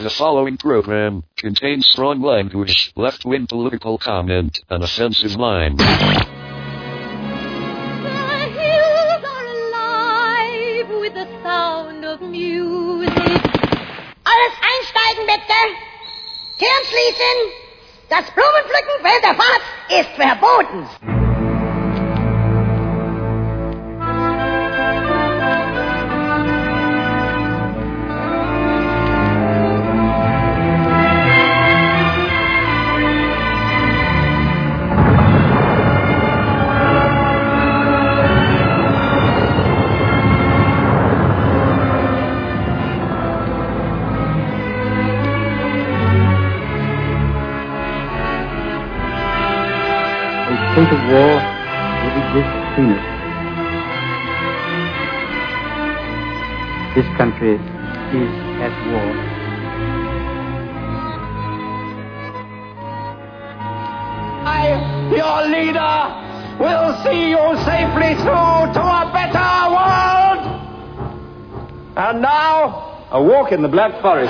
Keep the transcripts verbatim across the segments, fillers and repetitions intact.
The following program contains strong language, left-wing political comment, and offensive lines. The hills are alive with the sound of music. Alles einsteigen, bitte. Türen schließen. Das Blumenpflücken während der Fahrt ist verboten. state of war would exist between us. This country is at war. I, your leader, will see you safely through to a better world. And now, a walk in the Black Forest.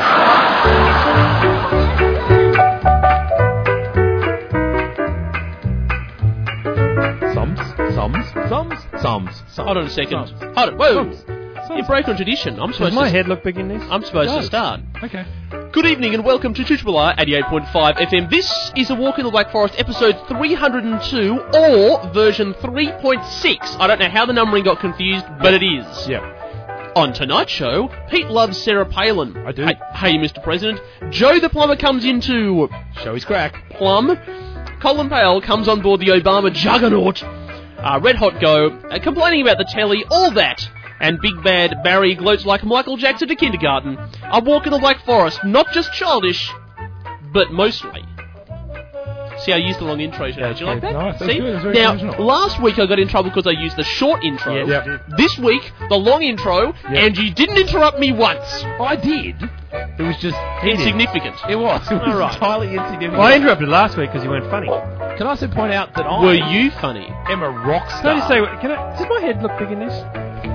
Sums, sums, sums. Hold on a second. Sums. Hold on. Whoa. Sums. Sums. You broke on tradition. I'm supposed Does my to. head look big in this? I'm supposed It to does. start. Okay. Good evening and welcome to Tutubular eighty-eight point five F M. This is A Walk in the Black Forest, episode three hundred two, or version three point six. I don't know how the numbering got confused, but it is. Yeah. On tonight's show, Pete loves Sarah Palin. I do. Hey, hey, Mister President. Joe the Plumber comes into Show his crack. Plum. Colin Powell comes on board the Obama juggernaut. Uh, Red Hot Go, uh, complaining about the telly, all that. And Big Bad Barry gloats like Michael Jackson to kindergarten. A Walk in the Black Forest, not just childish, but mostly. See, I used the long intro today. Did you like that? Nice, that's See? good, that's very now, original. last week I got in trouble because I used the short intro. Yeah, yep. This week, the long intro, and you didn't interrupt me once. I did. It was just Insignificant. It was. It was All right. entirely insignificant. Well, I interrupted last week because you weren't funny. Can I also point out that I Were you funny? am a rock star? Can I just say, can I, does my head look big in this?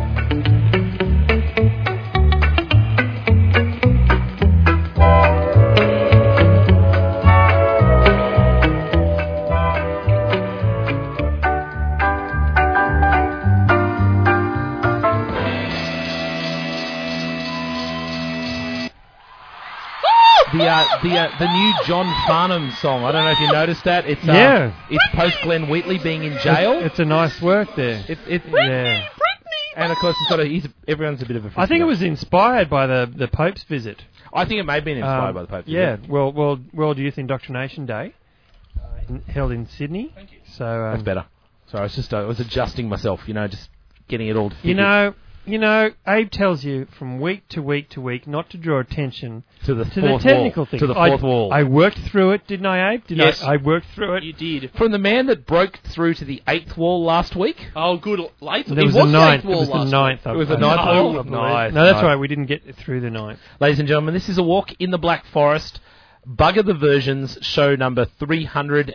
The uh, the uh, the new John Farnham song. I don't know if you noticed that. It's uh, Yeah. It's post Glenn Wheatley being in jail. It's, it's a nice work there. It, it, yeah. and of course, it's got a, he's, everyone's a bit of a. I think it was inspired by the, the Pope's visit. I think it may have been inspired Um, by the Pope. Yeah, World, World, World Youth Indoctrination Day, uh, in, held in Sydney. Thank you. So um, That's better. Sorry, I was just uh, I was adjusting myself. You know, just getting it all. You figured. know, you know, Abe tells you from week to week to week not to draw attention to the to fourth the technical wall. things. To the I, fourth wall. I worked through it, didn't I, Abe? Did Yes. I, I worked through it. You did. From the man that broke through to the eighth wall last week. Oh, good. Late. There it was was the the ninth. eighth wall It was the last ninth. week. It was the I- ninth I- wall? No, Nice, no, that's nice. right. We didn't get through the ninth. Ladies and gentlemen, this is A Walk in the Black Forest. Bugger the Versions, show number three hundred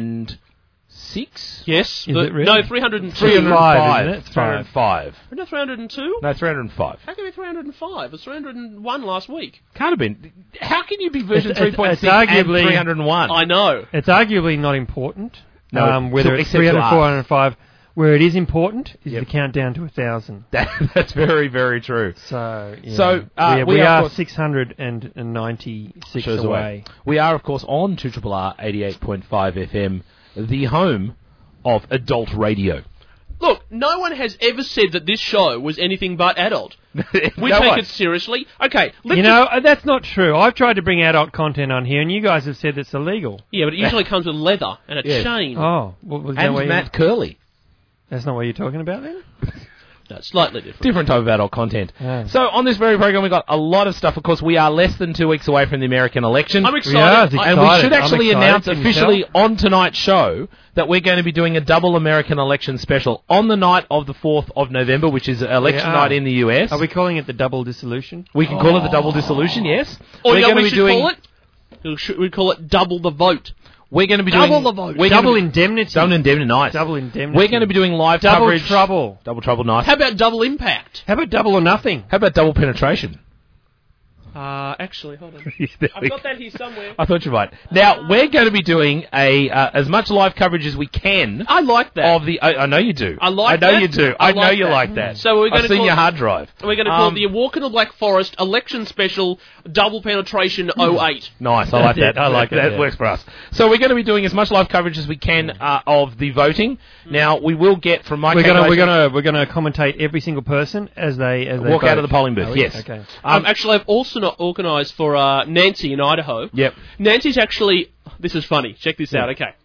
six? Yes. Is the- it really? No, three hundred two. three hundred five, isn't it? three hundred five. No, three hundred two? No, three hundred five. How can it be three hundred five? It was three hundred one last week. Can't have been. How can you be version It's- it's- three point six it's and arguably- three hundred one? I know. It's arguably not important. No, um, whether to- it's except three hundred, to us. four hundred five. Where it is important is Yep. the countdown to one thousand. That, that's very, very true. So, yeah. So, uh, we, we we are, of are course- six hundred ninety-six Shows away. We are, of course, on two R R eighty-eight point five F M, the home of adult radio. Look, no one has ever said that this show was anything but adult. We No take one. it seriously. Okay, let's You know, uh, that's not true. I've tried to bring adult content on here, and you guys have said it's illegal. yeah, but it usually comes with leather and a Yes. chain. Oh, well, was that And what you- Matt Curley. that's not what you're talking about then? No, slightly different. Different type of adult content. Yeah. So on this very program, we've got a lot of stuff. Of course, we are less than two weeks away from the American election. I'm are, excited. it's I- and we excited. should I'm actually excited. announce Can you officially tell? on tonight's show that we're going to be doing a double American election special on the night of the fourth of November, which is election are. night in the U S. Are we calling it the double dissolution? We can call it the double dissolution, yes. or we're you know going what to we be should doing. call it? We should- We'd call it double the vote. We're going to be Double doing the vote. We're Double going to be, indemnity. double indemnity, nice. Double indemnity. We're going to be doing live double coverage. trouble. Double trouble, nice. How about double impact? How about double or nothing? How about double penetration? Uh, actually, hold on. There I've we got go. that here somewhere. I thought you might. Now, we're going to be doing a uh, as much live coverage as we can I like that. of the... I, I know you do. I like I know that. you do. I I, know like you that. like that. So we're gonna I've seen call- your hard drive. We're going to call Um, it the Walk in the Black Forest Election Special Double Penetration oh eight. Nice, I like That's that. it, I like it, that. yeah. works for us. So we're going to be doing as much live coverage as we can uh, of the voting. Now we will get from my We're gonna we're calculation- gonna we're gonna commentate every single person as they as they walk vote. out of the polling booth. Are we? Yes. Okay. Um, actually, I've also not organised for uh, Nancy in Idaho. Yep. Nancy's actually... This is funny. Check this out, okay.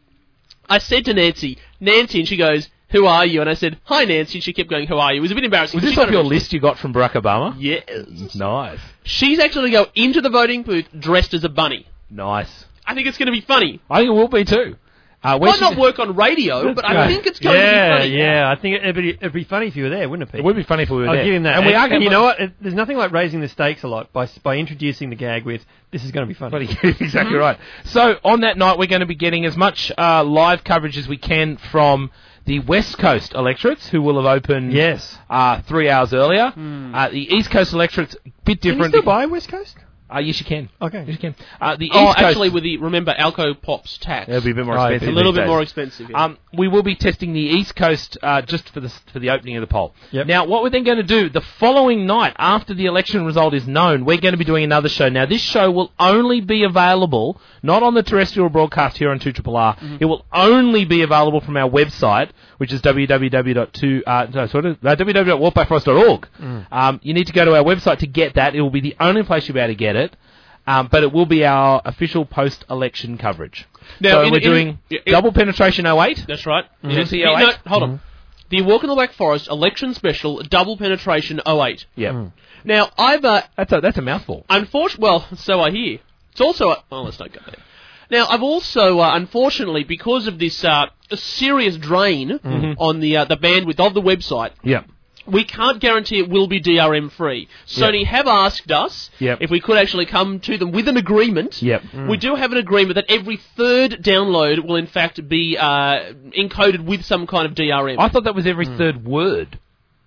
I said to Nancy, Nancy, and she goes, who are you? And I said, hi, Nancy, and she kept going, who are you? It was a bit embarrassing. Was She this got off your it- list you got from Barack Obama? Yes. Nice. She's actually going to go into the voting booth dressed as a bunny. Nice. I think it's going to be funny. I think it will be too. Uh, when Might she not did- work on radio, but I Right. think it's going Yeah, to be funny. yeah. I think it'd be, it'd be funny if you were there, wouldn't it, Pete? It would be funny if we were I'll there. give him that. And we are and going you know what? It, there's nothing like raising the stakes a lot by s- by introducing the gag with "This is going to be funny." Exactly right. So on that night, we're going to be getting as much uh, live coverage as we can from the West Coast electorates, who will have opened Yes. uh, three hours earlier. Uh, the East Coast electorate's a bit Can you different. still buy West Coast? Uh, yes, you can. Okay. Yes, you can. Uh, the Oh, East Coast... actually, with the, remember, Alco Pop's tax. It'll be a bit more Oh, expensive. It's a little these bit days. more expensive. Yeah. Um, we will be testing the East Coast uh, just for the for the opening of the poll. Yep. Now, what we're then going to do, the following night, after the election result is known, we're going to be doing another show. Now, this show will only be available, not on the terrestrial broadcast here on two R R R. Mm-hmm. It will only be available from our website, which is w w w dot two uh, no, sort of, uh, w w w dot walk by forest dot org. Mm. Um, you need to go to our website to get that. It will be the only place you'll be able to get it. Um, but it will be our official post-election coverage. Now, so in- we're in- doing in- double penetration oh eight. That's right. Mhm. Yes. The The- oh eight? no, hold on. The Walk in the Black Forest Election Special Double Penetration oh eight. Yeah. Now, I've... Uh, That's a, that's a mouthful. Unfortunately, well, so I hear. It's also a, well, let's not go there. Now, I've also, uh, unfortunately, because of this uh, serious drain on the uh, the bandwidth of the website, Yeah. we can't guarantee it will be D R M free. Sony have asked us Yep. if we could actually come to them with an agreement. Yep. We do have an agreement that every third download will in fact be uh, encoded with some kind of D R M. I thought that was every third word.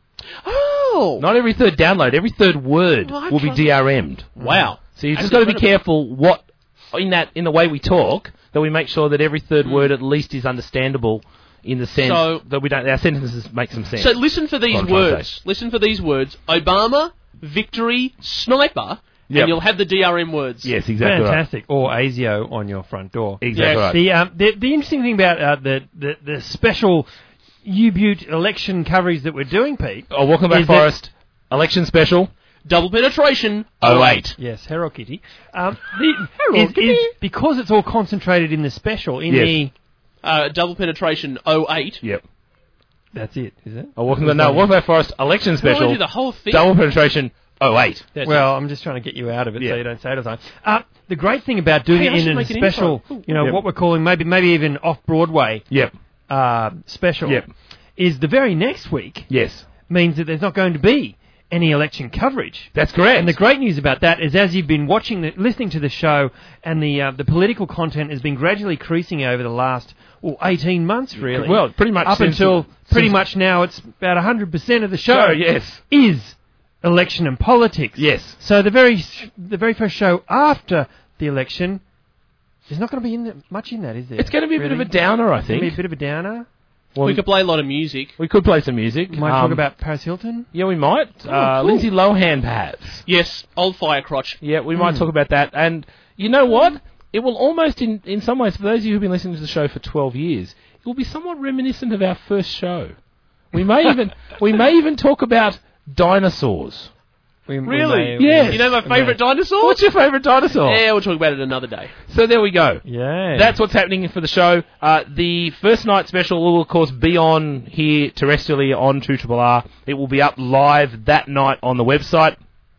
oh! Not every third download. Every third word Well, I will be trust- D R M'd. Wow. So you've That's just got to be incredible. careful what in that in the way we talk that we make sure that every third word at least is understandable in the sense So- that we don't our sentences make some sense. So listen for these What I'm trying to words. say. Listen for these words. Obama, victory, sniper, Yep. and you'll have the D R M words. Yes, exactly. Right. Fantastic. Or ASIO on your front door. Exactly Yes. right. The, um, the the interesting thing about uh, the, the the special U-Butte election coverage that we're doing, Pete. Oh, welcome back, is that- Forest. Election special. Double penetration. oh eight. Yes, Hello Kitty. Um, the, is, is because it's all concentrated in the special in Yes. the. Uh, double penetration oh eight. Yep. That's it, is it? Oh, welcome to no, welcome back, Forest. Election I want to special. do the whole thing. Double penetration. oh eight. That's Well, I'm just trying to get you out of it Yeah. so you don't say it all the time. Uh, the great thing about doing Hey, I it should in a make an special, intro. Ooh. you know, Yep. what we're calling maybe maybe even off Broadway Yep. uh, special, Yep. is the very next week Yes. means that there's not going to be any election coverage. That's correct. And the great news about that is, as you've been watching, the, listening to the show, and the uh, the political content has been gradually increasing over the last well, eighteen months, really. Well, pretty much up since- until pretty since- much now, it's about one hundred percent of the show. Sure, yes. is election and politics. Yes. So the very the very first show after the election, there's not going to be in the, much in that, is there? It's going to be a bit of Really? a downer, I It's going to think. be a bit of a downer. Well, we could play a lot of music. we could play some music. We might Um, talk about Paris Hilton. Yeah, we might. uh, cool. Lindsay Lohan, perhaps. Yes, old fire crotch. Yeah, we might talk about that. And you know what? It will almost, in, in some ways, for those of you who've been listening to the show for twelve years, it will be somewhat reminiscent of our first show. We may even we may even talk about dinosaurs. We, we Really? may- Yes. You know my we favourite may- dinosaur? What's your favourite dinosaur? Yeah, we'll talk about it another day. So there we go. Yeah. That's what's happening for the show. Uh, the first night special will, of course, be on here terrestrially on two R R R. It will be up live that night on the website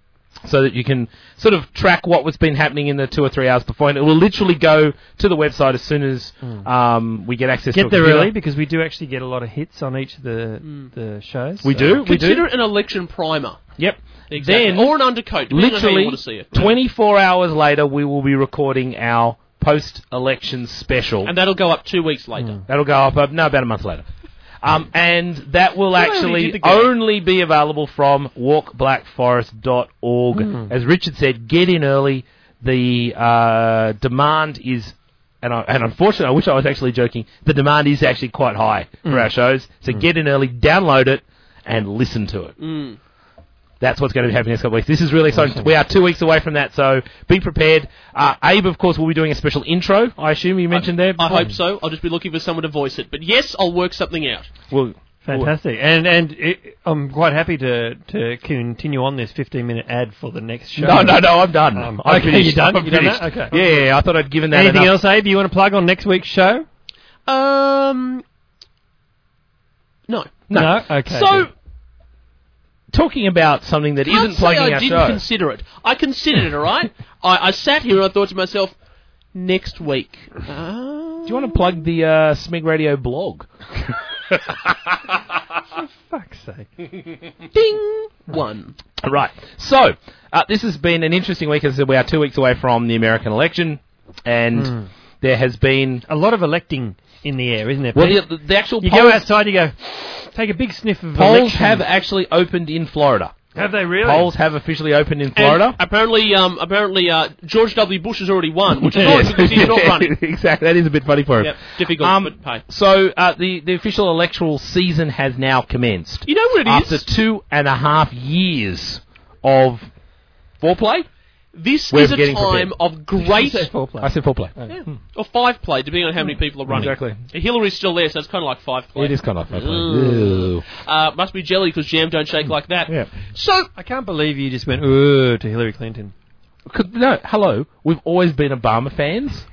so that you can sort of track what was been happening in the two or three hours before. And it will literally go to the website as soon as um, we get access to Get a there computer. early because we do actually get a lot of hits on each of the the shows. We so- do. We Consider do. it an election primer. Yep. Exactly. Then, or an undercoat, depending on how you literally, want to see it. twenty-four hours later, we will be recording our post-election special. And that'll go up two weeks later. That'll go up, uh, no, about a month later. Um, and that will Why we actually did the game. only be available from walk black forest dot org. Mm. As Richard said, get in early. The uh, demand is, and, I, and unfortunately, I wish I was actually joking, the demand is actually quite high for Mm. our shows. So Mm. get in early, download it, and listen to it. Mm. That's what's going to be happening next couple of weeks. This is really exciting. Awesome. We are two weeks away from that, so be prepared. Uh, Abe, of course, will be doing a special intro, I assume you mentioned there. I hope so. I'll just be looking for someone to voice it. But yes, I'll work something out. Well, Fantastic. And and it, I'm quite happy to, to continue on this fifteen minute ad for the next show. No, no, no, I'm done. Um, I'm okay, finished. you're done? I'm You done finished. that? Okay. Yeah, yeah, yeah, I thought I'd given that Anything enough. else, Abe, you want to plug on next week's show? Um, no. No. Okay. So, good. talking about something that Can't isn't say plugging I our didn't show. consider it. I considered it, all right? I, I sat here and I thought to myself, next week. Uh, Do you want to plug the uh, Smig Radio blog? For fuck's sake. Ding! One. Right. So, uh, this has been an interesting week. As I said, we are two weeks away from the American election, and Mm. there has been... A lot of electing in the air, isn't there? Well, Pete? the, the actual you polls, go outside, you go, take a big sniff of polls election. have actually opened in Florida. Have they really? Polls have officially opened in Florida. And apparently, um, apparently, uh, George W. Bush has already won, which is nice because he's not running. Exactly. That is a bit funny for him. Yep, difficult, Um, but hey. So, uh, the, the official electoral season has now commenced. You know what it After is? two and a half years of foreplay? This We're is a getting time prepared. of great... I said foreplay. Yeah. Or five play, depending on how many people are running. Exactly. Hillary's still there, so it's kind of like five play. It is kind of foreplay. Mm. Uh, must be jelly because jam don't shake like that. Yeah. So, I can't believe you just went, ooh, to Hillary Clinton. Could- No, hello. We've always been Obama fans.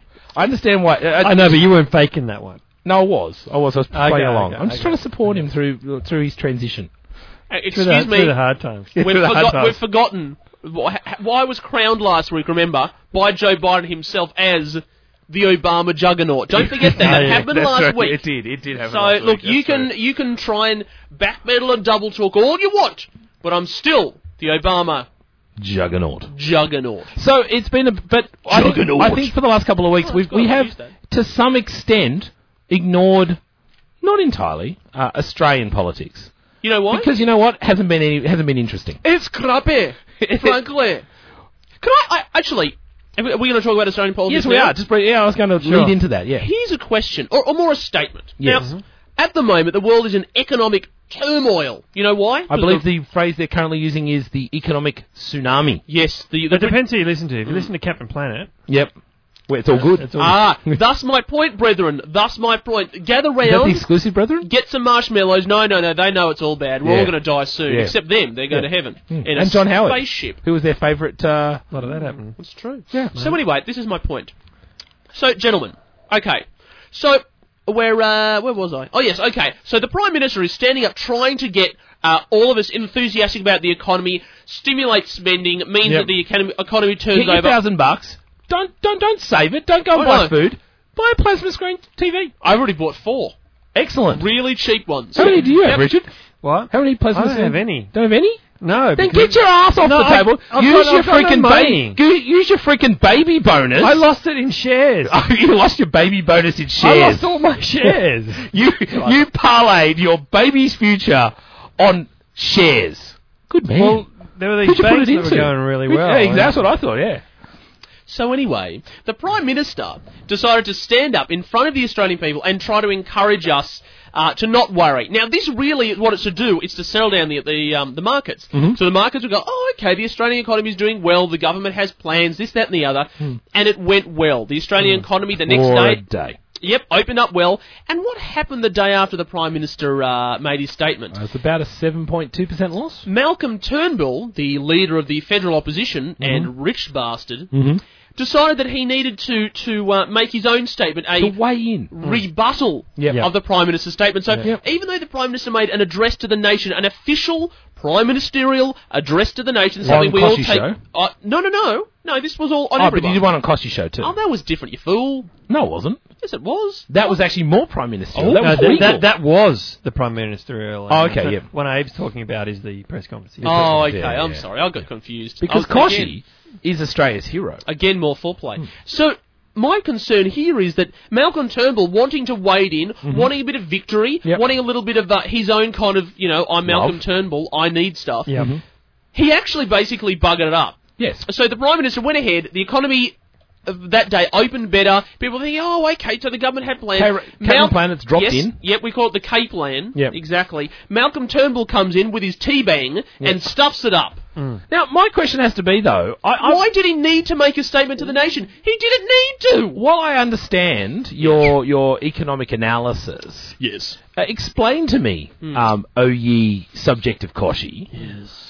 I understand why. Uh, I know, but you weren't faking that one. No, I was. I was. I was playing Okay, along. okay, I'm just okay. trying to support him through through his transition. uh, Through excuse the, me, through the hard times. we've, Through the hard forgot, times. we've forgotten wh- why I was crowned last week, remember, by Joe Biden himself as the Obama juggernaut. Don't forget that. Oh, That yeah, happened that's last right. week. It did. It did happen So, last look, week. you That's can true. you can try and backpedal and double talk all you want, but I'm still the Obama Juggernaut. juggernaut. So it's been a, but I think, Juggernaut. I think for the last couple of weeks Oh, we it's we good. I've have used that. to some extent ignored, not entirely, uh, Australian politics You know why? because you know what hasn't been any, hasn't been interesting. it's crappy, frankly. Can I, I actually? Are we, going to talk about Australian politics? Yes, we now? are. Just bring, yeah, I was going to Sure. lead into that. Yeah. Here's a question, or, or more a statement. Yes. Now, at the moment, the world is in economic turmoil. You know why? I believe the phrase they're currently using is the economic tsunami. yes, the, the It depends who you listen to. If you listen to Captain Planet, Yep. Well, it's all good. it's all Ah, thus my point, brethren. Thus my point. Gather Is that the round, exclusive, brethren? get some marshmallows. No, no, no. They know it's all bad. We're Yeah. all going to die soon, Yeah. except them. They're going Yeah. to heaven Mm. in a And John Howard. spaceship. Who was their favourite? Uh, a lot of that happened. That's true. Yeah. So anyway, this is my point. So, gentlemen, okay. So, where uh, where was I? Oh yes, okay. So the Prime Minister is standing up, trying to get uh, all of us enthusiastic about the economy, stimulate spending, means Yep. that the economy, economy turns Get your over. thousand bucks. Don't don't don't save it. Don't go and I buy know. food. Buy a plasma screen T V. I've already bought four Excellent. really cheap ones. How many do you have, Yep. Richard? What? How many plasma I don't screens? have any. Don't have any? No. Then because get your ass off No, the I- table. I've use got- your I've got no freaking money. baby. Use your freaking baby bonus. I lost it in shares. Oh, you lost your baby bonus in I shares. lost all my shares. you you parlayed your baby's future on shares. Good man. Well, there were these Who'd you put banks it that were into? going really Who- well. Yeah, exactly. That's what I thought. Yeah. So anyway, the Prime Minister decided to stand up in front of the Australian people and try to encourage us uh, to not worry. Now, this really is what it's to do. It's to settle down the the, um, the markets. Mhm. So the markets will go, oh, okay, the Australian economy is doing well. The government has plans, this, that, and the other. And it went well. The Australian economy the next For day... a day. Yep, opened up well. And what happened the day after the Prime Minister uh, made his statement? It's about a seven point two percent loss. Malcolm Turnbull, the leader of the federal opposition Mm-hmm. and rich bastard, Mm-hmm. decided that he needed to to uh, make his own statement, a To weigh in. rebuttal Yep. of the Prime Minister's statement. So Yep. even though the Prime Minister made an address to the nation, an official Prime Ministerial address to the nation, something On we all Koshy take... Show? Uh, no, no, no. No, this was all on Oh, but everyone. you did one on Koshy Show too. Oh, that was different, you fool. No, it wasn't. Yes, it was. That was actually more Prime Minister. Oh, that no, was that, legal. that, that was the Prime Ministerial. Oh, okay, But yeah. What Abe's talking about is the press conference. Oh, okay, Yeah, I'm yeah. sorry, I got confused. Because I was- Koshy is Australia's hero. Again, more foreplay. Hmm. So, my concern here is that Malcolm Turnbull wanting to wade in, mm-hmm. wanting a bit of victory, Yep. wanting a little bit of uh, his own kind of, you know, I'm Malcolm Love. Turnbull, I need stuff. Yeah. Mhm. He actually basically buggered it up. Yes. So the Prime Minister went ahead, the economy of that day opened better. People think, oh, okay, so the government had plans. K- Captain Planet's dropped yes, in. Yep, we call it the K plan. Yep. Exactly. Malcolm Turnbull comes in with his T-bang and stuffs it up. Now, my question has to be, though, I, I, Why did he need to make a statement to the nation? He didn't need to. while I understand your your economic analysis, Yes. uh, explain to me, um, O ye subject of Koshi. Yes.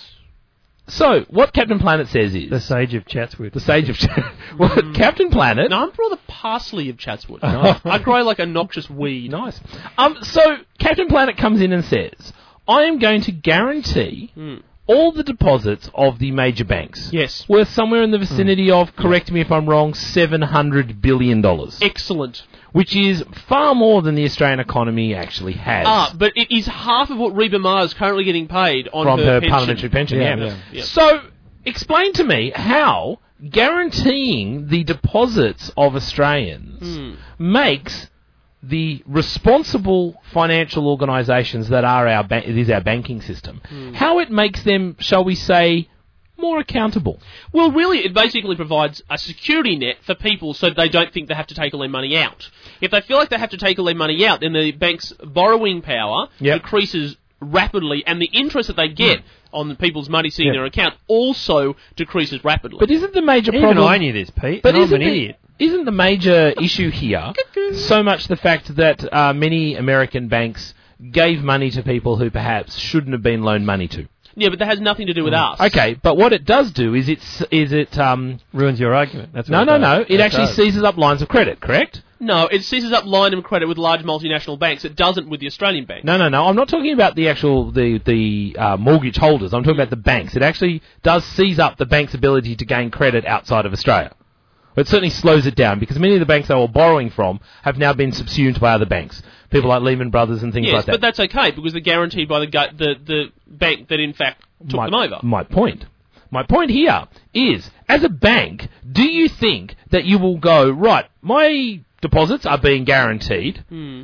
So, what Captain Planet says is... The Sage of Chatswood. The Sage of... Well, Captain Planet... No, I'm rather parsley of Chatswood. I grow like a noxious weed. Nice. Um, so, Captain Planet comes in and says, I am going to guarantee all the deposits of the major banks. Yes. Worth somewhere in the vicinity of, correct me if I'm wrong, seven hundred billion dollars. Excellent. Which is far more than the Australian economy actually has. Ah, but it is half of what Reba Ma is currently getting paid on from her, her pension. parliamentary pension, yeah. Yeah, yeah. So, explain to me how guaranteeing the deposits of Australians makes the responsible financial organisations that are our ba- it is our banking system, how it makes them, shall we say, more accountable. Well, really, it basically provides a security net for people so they don't think they have to take all their money out. If they feel like they have to take all their money out, then the bank's borrowing power Yep. decreases rapidly, and the interest that they get on the people's money sitting in Yep. their account also decreases rapidly. But isn't the major Even problem... I knew this, Pete. But and I'm isn't an the, idiot. isn't the major issue here so much the fact that uh, many American banks gave money to people who perhaps shouldn't have been loaned money to? yeah, but that has nothing to do with us. Okay, but what it does do is it's is it um Ruins your argument. That's no what no it no does. it It actually does. seizes up lines of credit, correct? No, it seizes up line of credit with large multinational banks. It doesn't with the Australian bank. No no no. I'm not talking about the actual the the uh, mortgage holders. I'm talking about the banks. It actually does seize up the bank's ability to gain credit outside of Australia. It certainly slows it down because many of the banks they were borrowing from have now been subsumed by other banks. People like Lehman Brothers and things Yes, like that. but that's okay because they're guaranteed by the gu- the the bank that in fact took my, them over. My point. My point here is, as a bank, do you think that you will go, right, my deposits are being guaranteed. Hmm.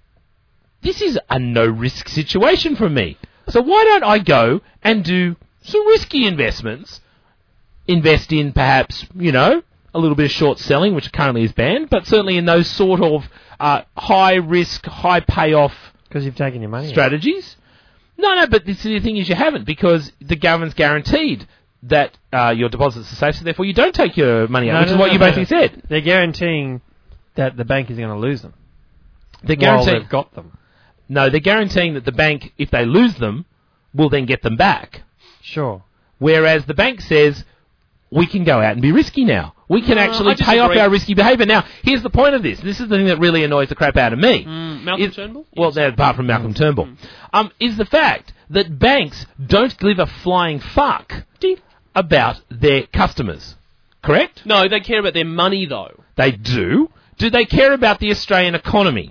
This is a no-risk situation for me. So why don't I go and do some risky investments? Invest in perhaps, you know, a little bit of short selling, which currently is banned, but certainly in those sort of uh, high-risk, high-payoff Because you've taken your money out. strategies. No, no, but this, the thing is you haven't because the government's guaranteed that uh, your deposits are safe, so therefore you don't take your money out, No, which no, is what no, you no. basically said. They're guaranteeing that the bank is going to lose them. They're While guaranteeing, they've got them. no, they're guaranteeing that the bank, if they lose them, will then get them back. Sure. Whereas the bank says, we can go out and be risky now. We can No, actually I pay off disagree. our risky behaviour. Now, here's the point of this. This is the thing that really annoys the crap out of me. Mm, Malcolm Is- Turnbull? Well, Yes. no, apart from Malcolm Turnbull. Um, is the fact that banks don't give a flying fuck about their customers. Correct? No, they care about their money though. They do. Do they care about the Australian economy?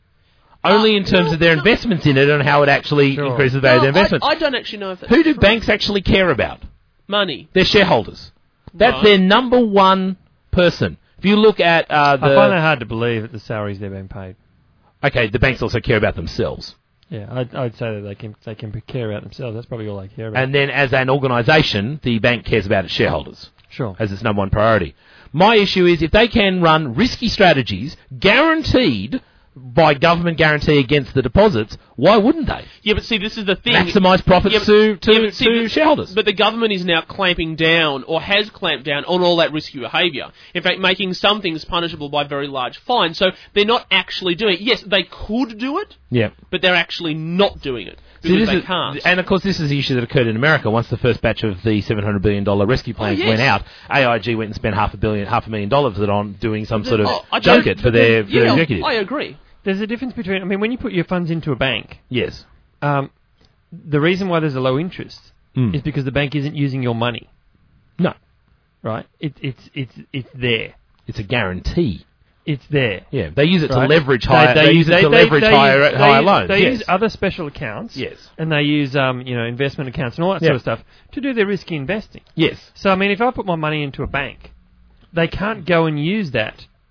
Only Uh, in terms no, of their no. investments in it and how it actually Sure. increases the value No, of their investments. I, I don't actually know if that's Who do true. banks actually care about? Money. Their shareholders. That's Right. their number one person. If you look at uh, I find it the... hard to believe at the salaries they're being paid. Okay, the banks also care about themselves. Yeah, I'd, I'd say that they can they can care about themselves. That's probably all they care about. And then as an organisation, the bank cares about its shareholders sure. as its number one priority. My issue is if they can run risky strategies guaranteed by government guarantee against the deposits, why wouldn't they? Yeah, but see, this is the thing. Maximise profits Yeah, but- to, to, yeah, but see, to but- shareholders. But the government is now clamping down, or has clamped down, on all that risky behaviour. In fact, making some things punishable by very large fines. So they're not actually doing it. Yes, they could do it, yeah. but they're actually not doing it. See, Because this they is, can't. and of course, this is the issue that occurred in America. Once the first batch of the seven hundred billion dollars rescue plans Oh, yes. went out, A I G went and spent half a billion, half a million dollars on doing some sort of Oh, I don't- junket for their, for their yeah, executives. I agree. There's a difference between. I mean, when you put your funds into a bank, Yes. um, the reason why there's a low interest Mm. is because the bank isn't using your money. No. Right? It, it's it's it's there. It's a guarantee. It's there. Yeah, they use it Right? to leverage higher. They, use it to leverage they higher, use- higher they, loans. They yes. use other special accounts. Yes. And they use um, you know investment accounts and all that Yeah. sort of stuff to do their risky investing. Yes. So I mean, if I put my money into a bank, they can't go and use that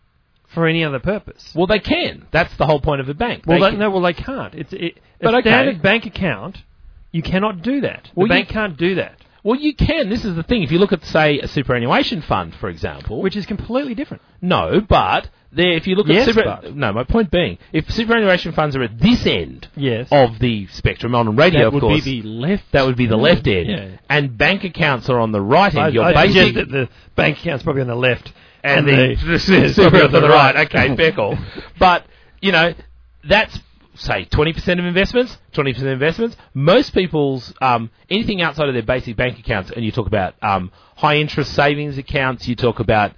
for any other purpose. Well, they can. That's the whole point of a bank. Well, They they, can- no, well, they can't. It's it, a But okay. standard bank account. You cannot do that. The Well, you- bank can't do that, Well, you can. This is the thing. If you look at, say, a superannuation fund, for example, which is completely different. no, but there, if you look Yes, at super, but. no, my point being, if superannuation funds are at this end Yes. of the spectrum on radio, That of would course, be the left. that would be the left end, Yeah. and bank accounts are on the right end. I, Your I basic suggest that the bank account's probably on the left, and and the, the super on the right. Okay, fair call. But you know, that's say twenty percent of investments, twenty percent of investments. Most people's um, anything outside of their basic bank accounts, and you talk about um, high interest savings accounts. You talk about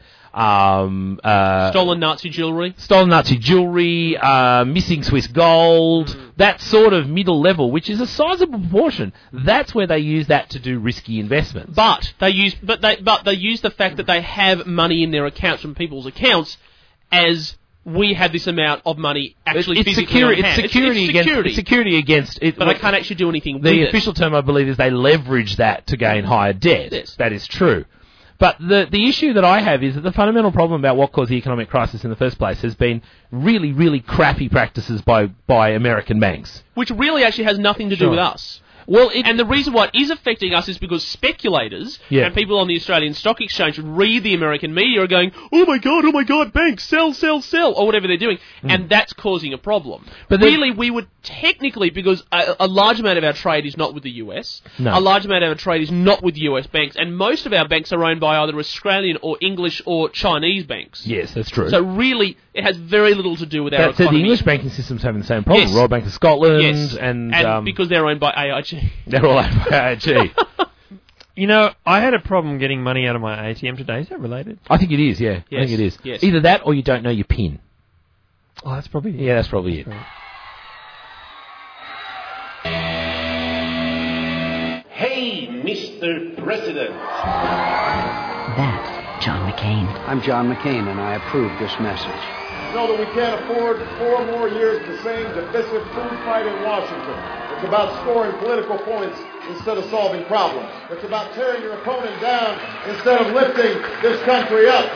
um, uh, Stolen Nazi jewellery. stolen Nazi jewellery, uh, missing Swiss gold, Mm. that sort of middle level, which is a sizable proportion. That's where they use that to do risky investments. But they use, but they, but they use the fact that they have money in their accounts from people's accounts as we have this amount of money actually it's physically security. on It's hand. security it's, against. security. It's security against. It, but they can't actually do anything The with it. official term, I believe, is they leverage that to gain higher debt. Yes. That is true. But the the issue that I have is that the fundamental problem about what caused the economic crisis in the first place has been really, really crappy practices by, by American banks. Which really actually has nothing to do Sure. with us. Well, it, And the reason why it is affecting us is because speculators Yeah. and people on the Australian Stock Exchange read the American media are going, oh my god, oh my god, banks, sell, sell, sell, or whatever they're doing. And that's causing a problem. But then- really, we would technically, because a, a large amount of our trade is not with the U S, No. a large amount of our trade is not with U S banks, and most of our banks are owned by either Australian or English or Chinese banks. yes, that's true. So really, it has very little to do with our that said, the economy. English banking system's having the same problem. Yes. Royal Bank of Scotland Yes. and, and um, because they're owned by A I G. they're all owned by A I G. You know, I had a problem getting money out of my A T M today. Is that related? I think it is, yeah. I Yes, think it is. yes. Either that or you don't know your PIN. Oh, that's probably Yeah, that's probably it. Hey, Mister President. That's John McCain. I'm John McCain, and I approve this message. know that we can't afford four more years the same divisive food fight in Washington. It's about scoring political points instead of solving problems. It's about tearing your opponent down instead of lifting this country up.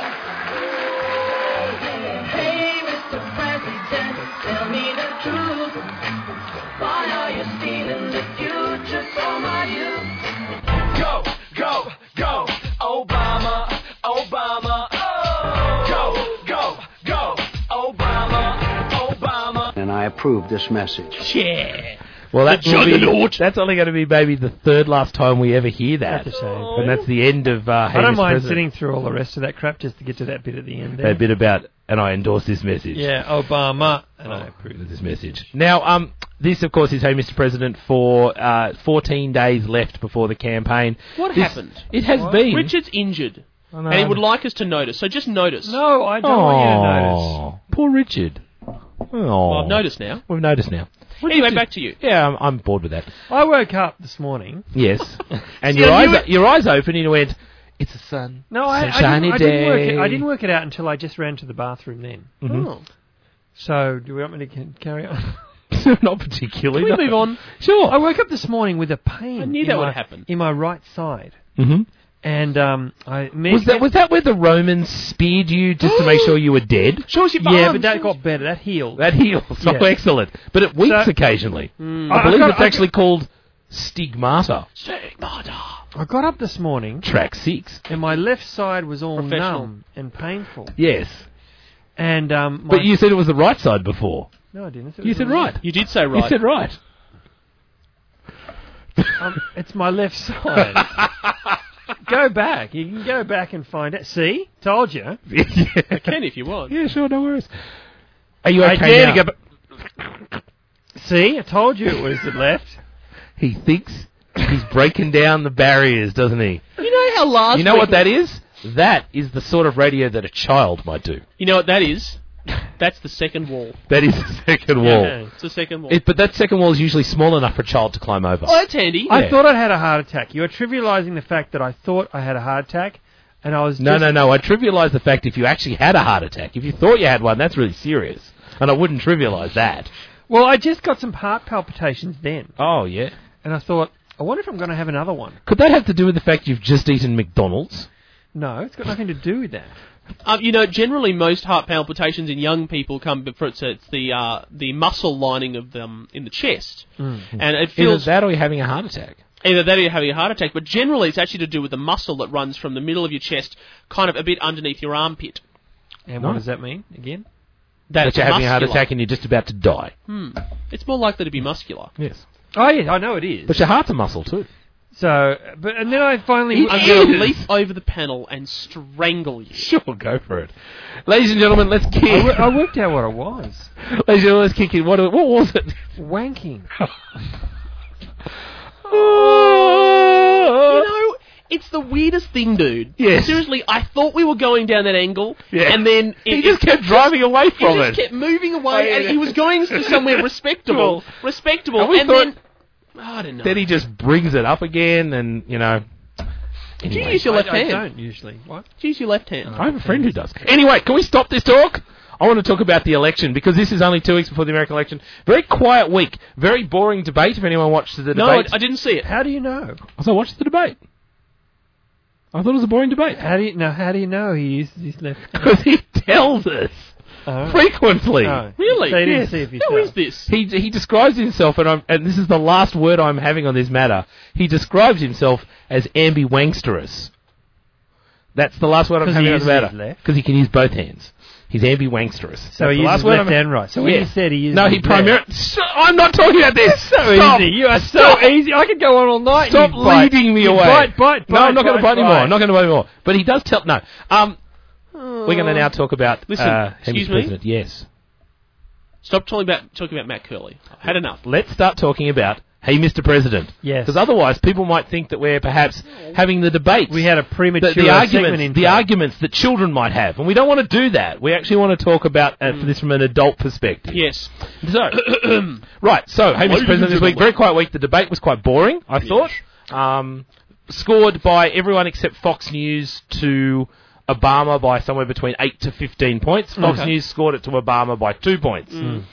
Hey, Mister President, tell me the truth. Why are you stealing the future from our youth? Go, go, go, Obama, Obama, oh! Go, go, go, Obama, Obama. And I approve this message. Yeah. Well, that will be, that's only going to be maybe the third last time we ever hear that. That's a shame. And that's the end of uh, I don't Mister mind President. sitting through all the rest of that crap just to get to that bit at the end there. That bit about, and I endorse this message. Yeah, Obama, and Oh, I approve of this message. Now, um, this, of course, is Hey Mister President for uh, fourteen days left before the campaign. What This- happened? It has What? been. Richard's injured. I know. And he would like us to notice, so just notice. No, I don't want you to notice. Poor Richard. Oh. Well, I've noticed now. We've noticed now. Anyway, back to you. Yeah, I'm, I'm bored with that. I woke up this morning. Yes. And See, your I eyes, knew o- your eyes opened and you went, it's a sun. No, I, I, sunshiny didn't, I, day. didn't work it, I didn't work it out until I just ran to the bathroom then. Mhm. Oh. So, do we want me to c- carry on? Not particularly. Can we no. move on? Sure. I woke up this morning with a pain. I knew in that my, would happen. in my right side, Mm-hmm. and um, I Was that was that where the Romans speared you just to make sure you were dead? Show us your yeah, arms, but that show got us- better. That healed. That heals. Oh, Yeah. excellent. But it weeps So- occasionally. Mm. I I- believe I got- it's I actually called stigmata. Stigmata. I got up this morning, Track six. and my left side was all Professional. numb and painful. Yes. And um, my But you said it was the right side before. no, I didn't. I said it You was said the right. You did say right. You said right. Um, it's my left side. Go back. You can go back and find it. See, told you. yeah. I can if you want. Yeah, sure, no worries. Are you I okay dare now? to go back. See, I told you it was the left. He thinks he's breaking down the barriers, doesn't he? You know how last You know week- what that is? That is the sort of radio that a child might do. You know what that is? That's the second wall. That is the second wall. Yeah. It's the second wall. It, but that second wall is usually small enough for a child to climb over. oh, that's handy. I Yeah. thought I'd had a heart attack. You are trivialising the fact that I thought I had a heart attack, and I was No, just... no, no. I trivialise the fact if you actually had a heart attack. If you thought you had one, that's really serious. And I wouldn't trivialise that. Well, I just got some heart palpitations then, Oh, yeah. and I thought, I wonder if I'm going to have another one. Could that have to do with the fact you've just eaten McDonald's? No, it's got nothing to do with that. Um, you know, generally most heart palpitations in young people come before it's, it's the uh, the muscle lining of them in the chest, Mm. and it Either feels that or you're having a heart attack. either that or you're having a heart attack. But generally, it's actually to do with the muscle that runs from the middle of your chest, kind of a bit underneath your armpit. And No. what does that mean again? That That's you're having a heart muscular. attack and you're just about to die. Hmm. It's more likely to be muscular. Yes. Oh yeah, I know it is. But your heart's a muscle too. So, but and then I finally. I'm going to leap over the panel and strangle you. Sure, go for it. Ladies and gentlemen, let's kick. I, wo- I worked out what it was. Ladies and gentlemen, let's kick in. What, what was it? Wanking. You know, it's the weirdest thing, dude. Yes. Seriously, I thought we were going down that angle, Yeah. and then He it, just it kept driving away from he it. just kept moving away, Oh, yeah. and he was going to somewhere respectable, respectable, And we and thought- then I don't know. Then he just brings it up again, and you know. Do you Anyway, use your left I, hand? I don't usually. What? Do you use your left hand? I have a friend who does. Anyway, can we stop this talk? I want to talk about the election because this is only two weeks before the American election. Very quiet week. Very boring debate. If anyone watched the No, I, debate, I didn't see it. How do you know? so I watched the debate. I thought it was a boring debate How do you no? How do you know he used his left? hand? because he tells us Oh. frequently. Oh. Really? So you didn't Yes. see if Who yourself. is this? He he describes himself, and I'm, and this is the last word I'm having on this matter. He describes himself as ambi-wangsterous. That's the last word I'm 'Cause having he on the uses matter his left? because he can use both hands. He's ambi-wangsterous. So he uses left and right. So when he said he uses no, he his primarily. left- I'm not talking about this. So Stop. easy. You are so Stop. easy. I could go on all night. Stop and you bite. leading me You away. Bite, bite, no, bite, I'm not going to bite anymore. bite. I'm not going to bite anymore. But he does tell. No. Um, we're going to now talk about. Listen, uh, him as excuse me? president. Yes. Stop talking about talking about Matt Curley. I've had enough. Let's start talking about. Hey, Mister President. Yes. Because otherwise, people might think that we're perhaps having the debate. We had a premature the, the segment arguments, in the arguments that children might have, and we don't want to do that. We actually want to talk about uh, this from an adult perspective. Yes. So, right. So, hey, Mister President, this week, very quiet week. The debate was quite boring, I thought. Um, scored by everyone except Fox News to Obama by somewhere between eight to fifteen points. Fox Okay. News scored it to Obama by two points. Mm.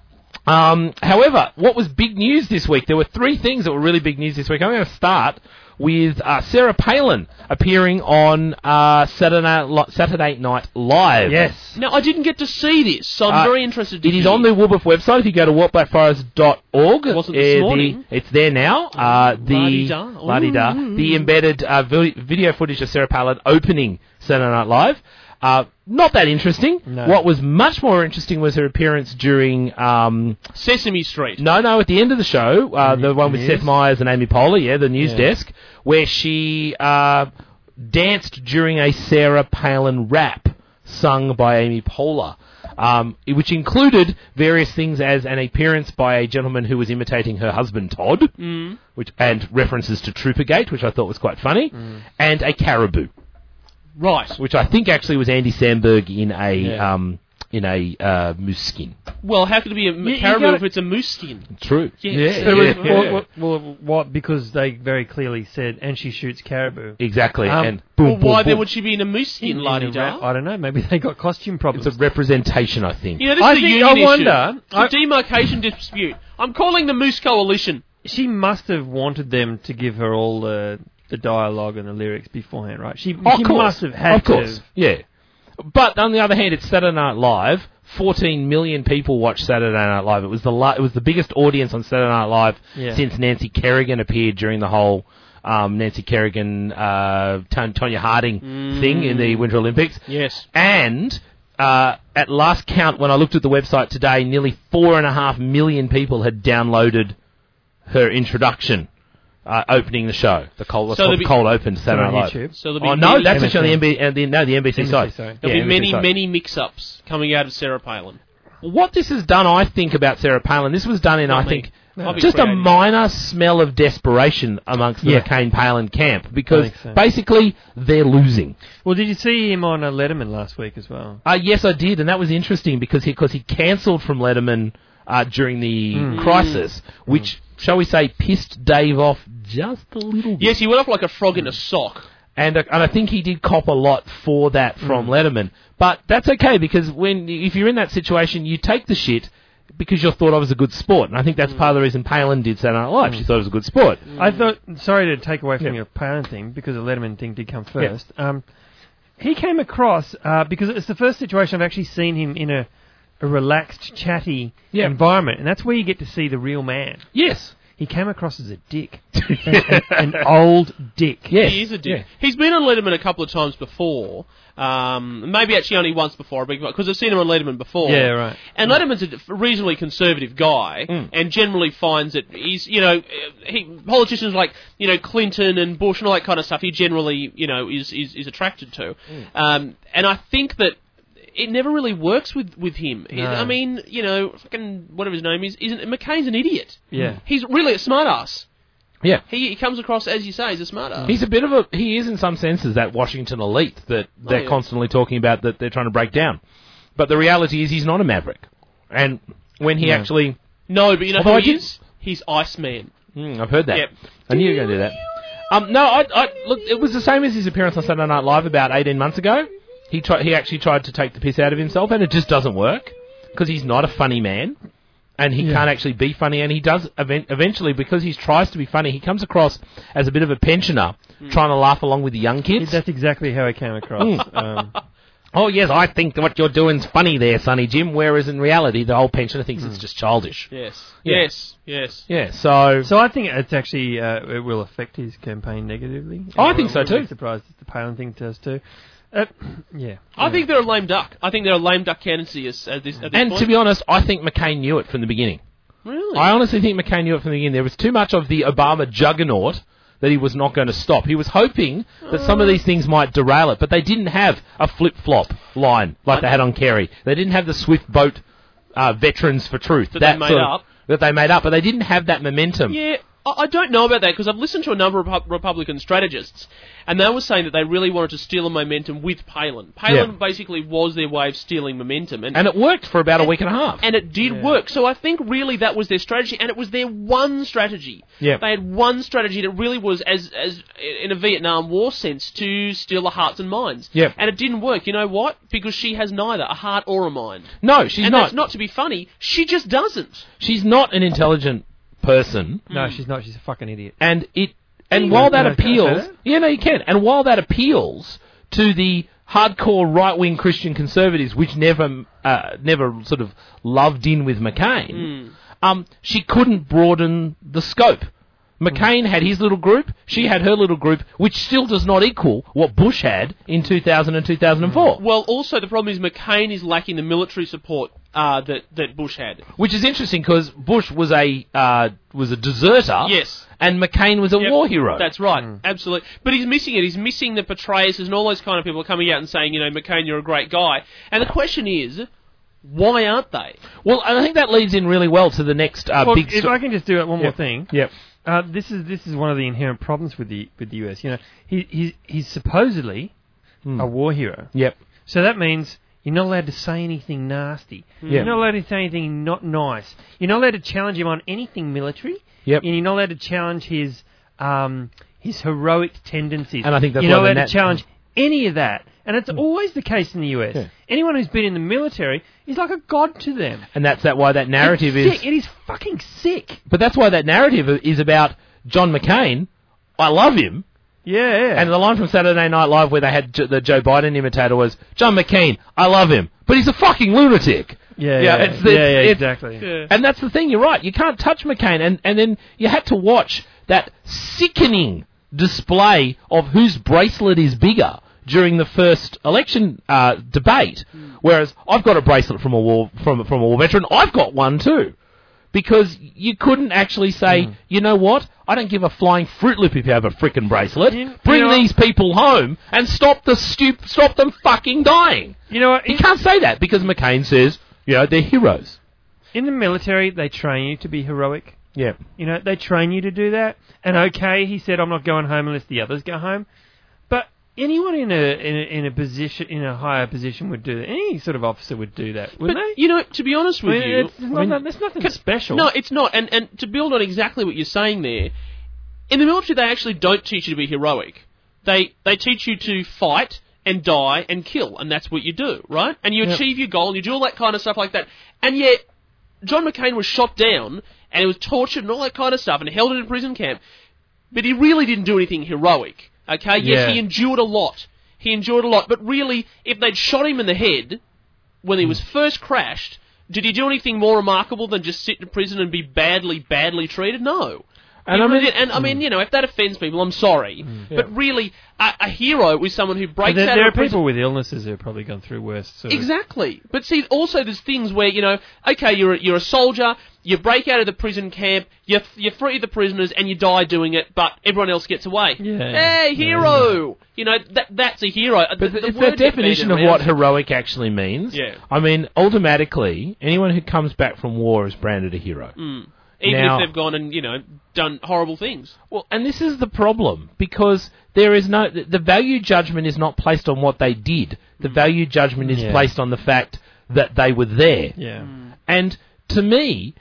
Um, however, what was big news this week? There were three things that were really big news this week. I'm going to start with uh, Sarah Palin appearing on uh, Saturday, Li- Saturday Night Live. Yes. Now, I didn't get to see this, so I'm Uh, very interested to It is hear. on the Woolworth website. If you go to what black forest dot org, It wasn't this uh, the- morning. it's there now. Uh, the La-di-da. la-di-da. Ooh. the embedded uh, vi- video footage of Sarah Palin opening Saturday Night Live. Uh, not that interesting. No. What was much more interesting was her appearance during. Um, Sesame Street. no, no, at the end of the show, uh, The the new- one the with news? Seth Meyers and Amy Poehler, yeah, the news Yeah. desk, where she uh, danced during a Sarah Palin rap sung by Amy Poehler, um, which included various things as an appearance by a gentleman who was imitating her husband Todd, Mm. which and references to Troopergate, which I thought was quite funny, and a caribou, Right. which I think actually was Andy Samberg in a Yeah. um, in a uh, moose skin. Well, how could it be a you caribou gotta- if it's a moose skin? True. Yes. Yeah, But it was, yeah, well, yeah. well, well, what? Because they very clearly said, and she shoots caribou. Exactly. Um, and boom, Well, boom, why boom. then would she be in a moose skin, In a la-di-da? rap- I don't know. Maybe they got costume problems. It's a representation, I think. You know, this I is a think- union I issue. wonder- It's a demarcation dispute. I'm calling the Moose Coalition. She must have wanted them to give her all the the dialogue and the lyrics beforehand, right? She, Of she course. must have had Of course. to. Yeah. But on the other hand, it's Saturday Night Live. fourteen million people watch Saturday Night Live. It was the la- it was the biggest audience on Saturday Night Live Yeah. since Nancy Kerrigan appeared during the whole um, Nancy Kerrigan uh, Ton- Tonya Harding thing in the Winter Olympics. Yes. And uh, at last count, when I looked at the website today, nearly four and a half million people had downloaded her introduction, uh, opening the show. The cold, So so there'll be- cold open Saturday on Night YouTube? Live. So there'll be oh no, many- that's actually on the M B C. M B, uh, the, no, the N B C N B C, site. sorry. There'll Yeah, be N B C many, site. many mix-ups coming out of Sarah Palin. What this has done, I think, about Sarah Palin, this was done in, Not I me. think, I'll be just a creative. minor smell of desperation amongst the Yeah. McCain-Palin camp, because think so. basically they're losing. Well, did you see him on uh, Letterman last week as well? Uh, yes, I did, and that was interesting because he, cause he cancelled from Letterman uh, during the Mm. crisis, which, shall we say, pissed Dave off just a little bit. Yes, he went off like a frog in a sock. And, uh, and I think he did cop a lot for that from Letterman. But that's okay, because when if you're in that situation, you take the shit because you thought I was a good sport. And I think that's part of the reason Palin did Saturday Night Live. She thought it was a good sport. I thought, sorry to take away from Yeah. your Palin thing, because the Letterman thing did come first. Um, he came across, uh, because it's the first situation I've actually seen him in a, a relaxed, chatty Yeah. environment, and that's where you get to see the real man. Yes. He came across as a dick. an, an old dick. Yes. He is a dick. Yeah. He's been on Letterman a couple of times before. Um, maybe actually only once before, because I've seen him on Letterman before. Yeah, right. And Letterman's a reasonably conservative guy, Mm. and generally finds that he's, you know, he, politicians like, you know, Clinton and Bush and all that kind of stuff, he generally, you know, is is, is attracted to. Mm. Um, and I think that it never really works with, with him. He- No. I mean, you know, fucking whatever his name is, isn't McCain's an idiot. Yeah. He's really a smartass. Yeah. He, he comes across, as you say, as a smartass. He's a bit of a, he is in some senses that Washington elite that they're Oh, yeah. constantly talking about that they're trying to break down. But the reality is he's not a maverick. And when he No. actually... No, but you know Although who I he did- is? He's Iceman. Mm, I've heard that. Yep. I knew you were going to do that. Um, no, I, I, look, it was the same as his appearance on Saturday Night Live about eighteen months ago. He tried, he actually tried to take the piss out of himself, and it just doesn't work, because he's not a funny man. And he Yeah. can't actually be funny, and he does event- eventually, because he tries to be funny, he comes across as a bit of a pensioner, trying to laugh along with the young kids. That's exactly how he came across. Mm. um, Oh, yes, I think what you're doing's funny there, Sonny Jim, whereas in reality, the whole pensioner thinks it's just childish. Yes. Yeah. Yes. Yes. Yeah, so... so I think it's actually, uh, it will affect his campaign negatively. Oh, I And think so wouldn't too. be surprised if the Palin thing does too. Uh, yeah. I yeah. think they're a lame duck. I think they're a lame duck candidacy at this, at this And point. to be honest, I think McCain knew it from the beginning. Really? I honestly think McCain knew it from the beginning. There was too much of the Obama juggernaut that he was not going to stop. He was hoping that some of these things might derail it, but they didn't have a flip-flop line like they had on Kerry. They didn't have the swift boat uh, veterans for truth. That they made sort of- up. That they made up, but they didn't have that momentum. Yeah, I I don't know about that because I've listened to a number of Repu- Republican strategists, and they were saying that they really wanted to steal a momentum with Palin. Palin Yeah. basically was their way of stealing momentum, and And it worked for about a week and a half. and it did work. So I think really that was their strategy, and it was their one strategy. Yeah. They had one strategy that really was, as as in a Vietnam War sense, to steal the hearts and minds. Yeah. And it didn't work. You know what? Because she has neither a heart or a mind. No, she's and not. that's not to be funny. She just doesn't. She's not an intelligent person. No, she's not. She's a fucking idiot. And it, and you while can- that can I say appeals, that? yeah, no, you can. And while that appeals to the hardcore right-wing Christian conservatives, which never, uh, never sort of loved in with McCain, Mm. um, she couldn't broaden the scope. McCain had his little group, she had her little group, which still does not equal what Bush had in two thousand and two thousand four. Well, also the problem is McCain is lacking the military support uh, that that Bush had. Which is interesting because Bush was a uh, was a deserter, Yes. and McCain was a Yep, war hero. That's right, absolutely. But he's missing it. He's missing the Petraeus and all those kind of people coming out and saying, you know, McCain, you're a great guy. And the question is, why aren't they? Well, and I think that leads in really well to the next uh, Well, big. if sto- I can just do it one more Yep. thing. Yep. Uh, this is this is one of the inherent problems with the with the U S. You know, he he's he's supposedly Hmm. a war hero. Yep. So that means you're not allowed to say anything nasty. Yeah. You're not allowed to say anything not nice. You're not allowed to challenge him on anything military. Yep. And you're not allowed to challenge his um his heroic tendencies. And I think that's you're why not the allowed nat- to challenge any of that. And it's always the case in the U S. Yeah. Anyone who's been in the military is like a god to them. And that's that why that narrative it's is. sick. It is fucking sick. But that's why that narrative is about John McCain. I love him. Yeah, yeah. And the line from Saturday Night Live where they had J- the Joe Biden imitator was John McCain. I love him, but he's a fucking lunatic. yeah, Yeah, yeah, it's the- yeah, yeah, it's- exactly. Yeah. And that's the thing. You're right. You can't touch McCain. And and then you had to watch that sickening display of whose bracelet is bigger during the first election uh, debate. Whereas I've got a bracelet from a war from from a war veteran. I've got one too. Because you couldn't actually say, Mm. you know what, I don't give a flying Fruit Loop if you have a frickin' bracelet. You- Bring you know- these people home and stop the stup- stop them fucking dying. You know what? You can't say that because McCain says, you know, they're heroes. In the military, they train you to be heroic. Yeah. You know, they train you to do that. And okay, he said, I'm not going home unless the others go home. But anyone in a in a, in a position in a higher position would do that. Any sort of officer would do that, wouldn't But, they? you know, to be honest with I mean, you... it's not, that- there's nothing special. No, it's not. And, and to build on exactly what you're saying there, in the military they actually don't teach you to be heroic. They they teach you to fight and die and kill, and that's what you do, right? And you Yep. achieve your goal, and you do all that kind of stuff like that. And yet, John McCain was shot down, and he was tortured and all that kind of stuff, and held in a prison camp. But he really didn't do anything heroic, okay? Yes, Yeah. he endured a lot. he endured a lot. But really, if they'd shot him in the head when he was first crashed, did he do anything more remarkable than just sit in prison and be badly, badly treated? No. And He I really mean- did. and I mean, you know, if that offends people, I'm sorry. But really, a, a hero is someone who But breaks there, out there of are prison. people with illnesses who have probably gone through worse. Sort of- Exactly. But see, also there's things where, you know, okay, you're a, you're a soldier, you break out of the prison camp, you you free the prisoners, and you die doing it, but everyone else gets away. Yeah. Hey, hero! You know, that that's a hero. But the, the it's word that definition of bandied what around. heroic actually means. Yeah. I mean, automatically, anyone who comes back from war is branded a hero. Mm. Even Now- if they've gone and, you know, done horrible things. Well, and this is the problem, because there is no... The the value judgment is not placed on what they did. The value judgment is Yeah. placed on the fact that they were there. Yeah. And to me,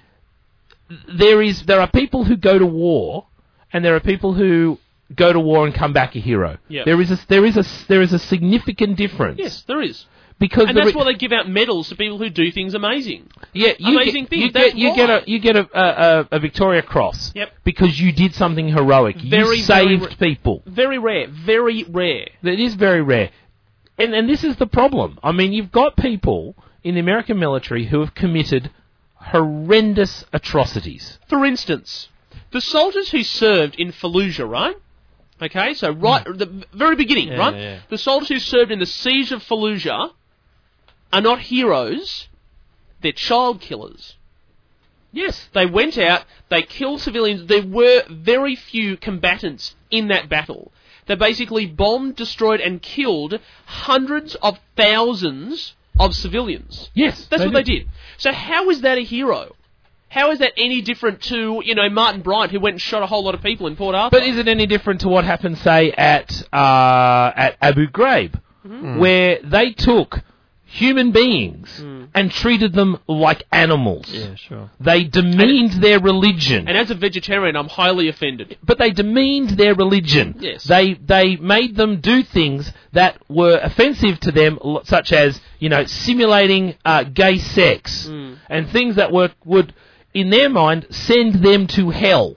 there is there are people who go to war, and there are people who go to war and come back a hero. Yep. There is a there is a there is a significant difference. Yes, there is. Because and the that's re- why they give out medals to people who do things amazing. Yeah, you amazing get, things. You That's get you why. get a you get a, a, a Victoria Cross. Yep. Because you did something heroic. Very, you very saved ra- people. Very rare. Very rare. It is very rare. And and this is the problem. I mean, you've got people in the American military who have committed horrendous atrocities. For instance, the soldiers who served in Fallujah, right? Okay, so right at the very beginning, Yeah, right? yeah, yeah. The soldiers who served in the siege of Fallujah are not heroes, they're child killers. Yes, they went out, they killed civilians. There were very few combatants in that battle. They basically bombed, destroyed, and killed hundreds of thousands of civilians. Yes, That's they what they did. did. So how is that a hero? How is that any different to, you know, Martin Bryant, who went and shot a whole lot of people in Port Arthur? But is it any different to what happened, say, at uh, at Abu Ghraib, Mhm. where they took human beings Mm. and treated them like animals? Yeah, sure. They demeaned their religion. And as a vegetarian, I'm highly offended. But they demeaned their religion. Yes. They they made them do things that were offensive to them, l- such as, you know, simulating uh, gay sex Mm. and things that were would, in their mind, send them to hell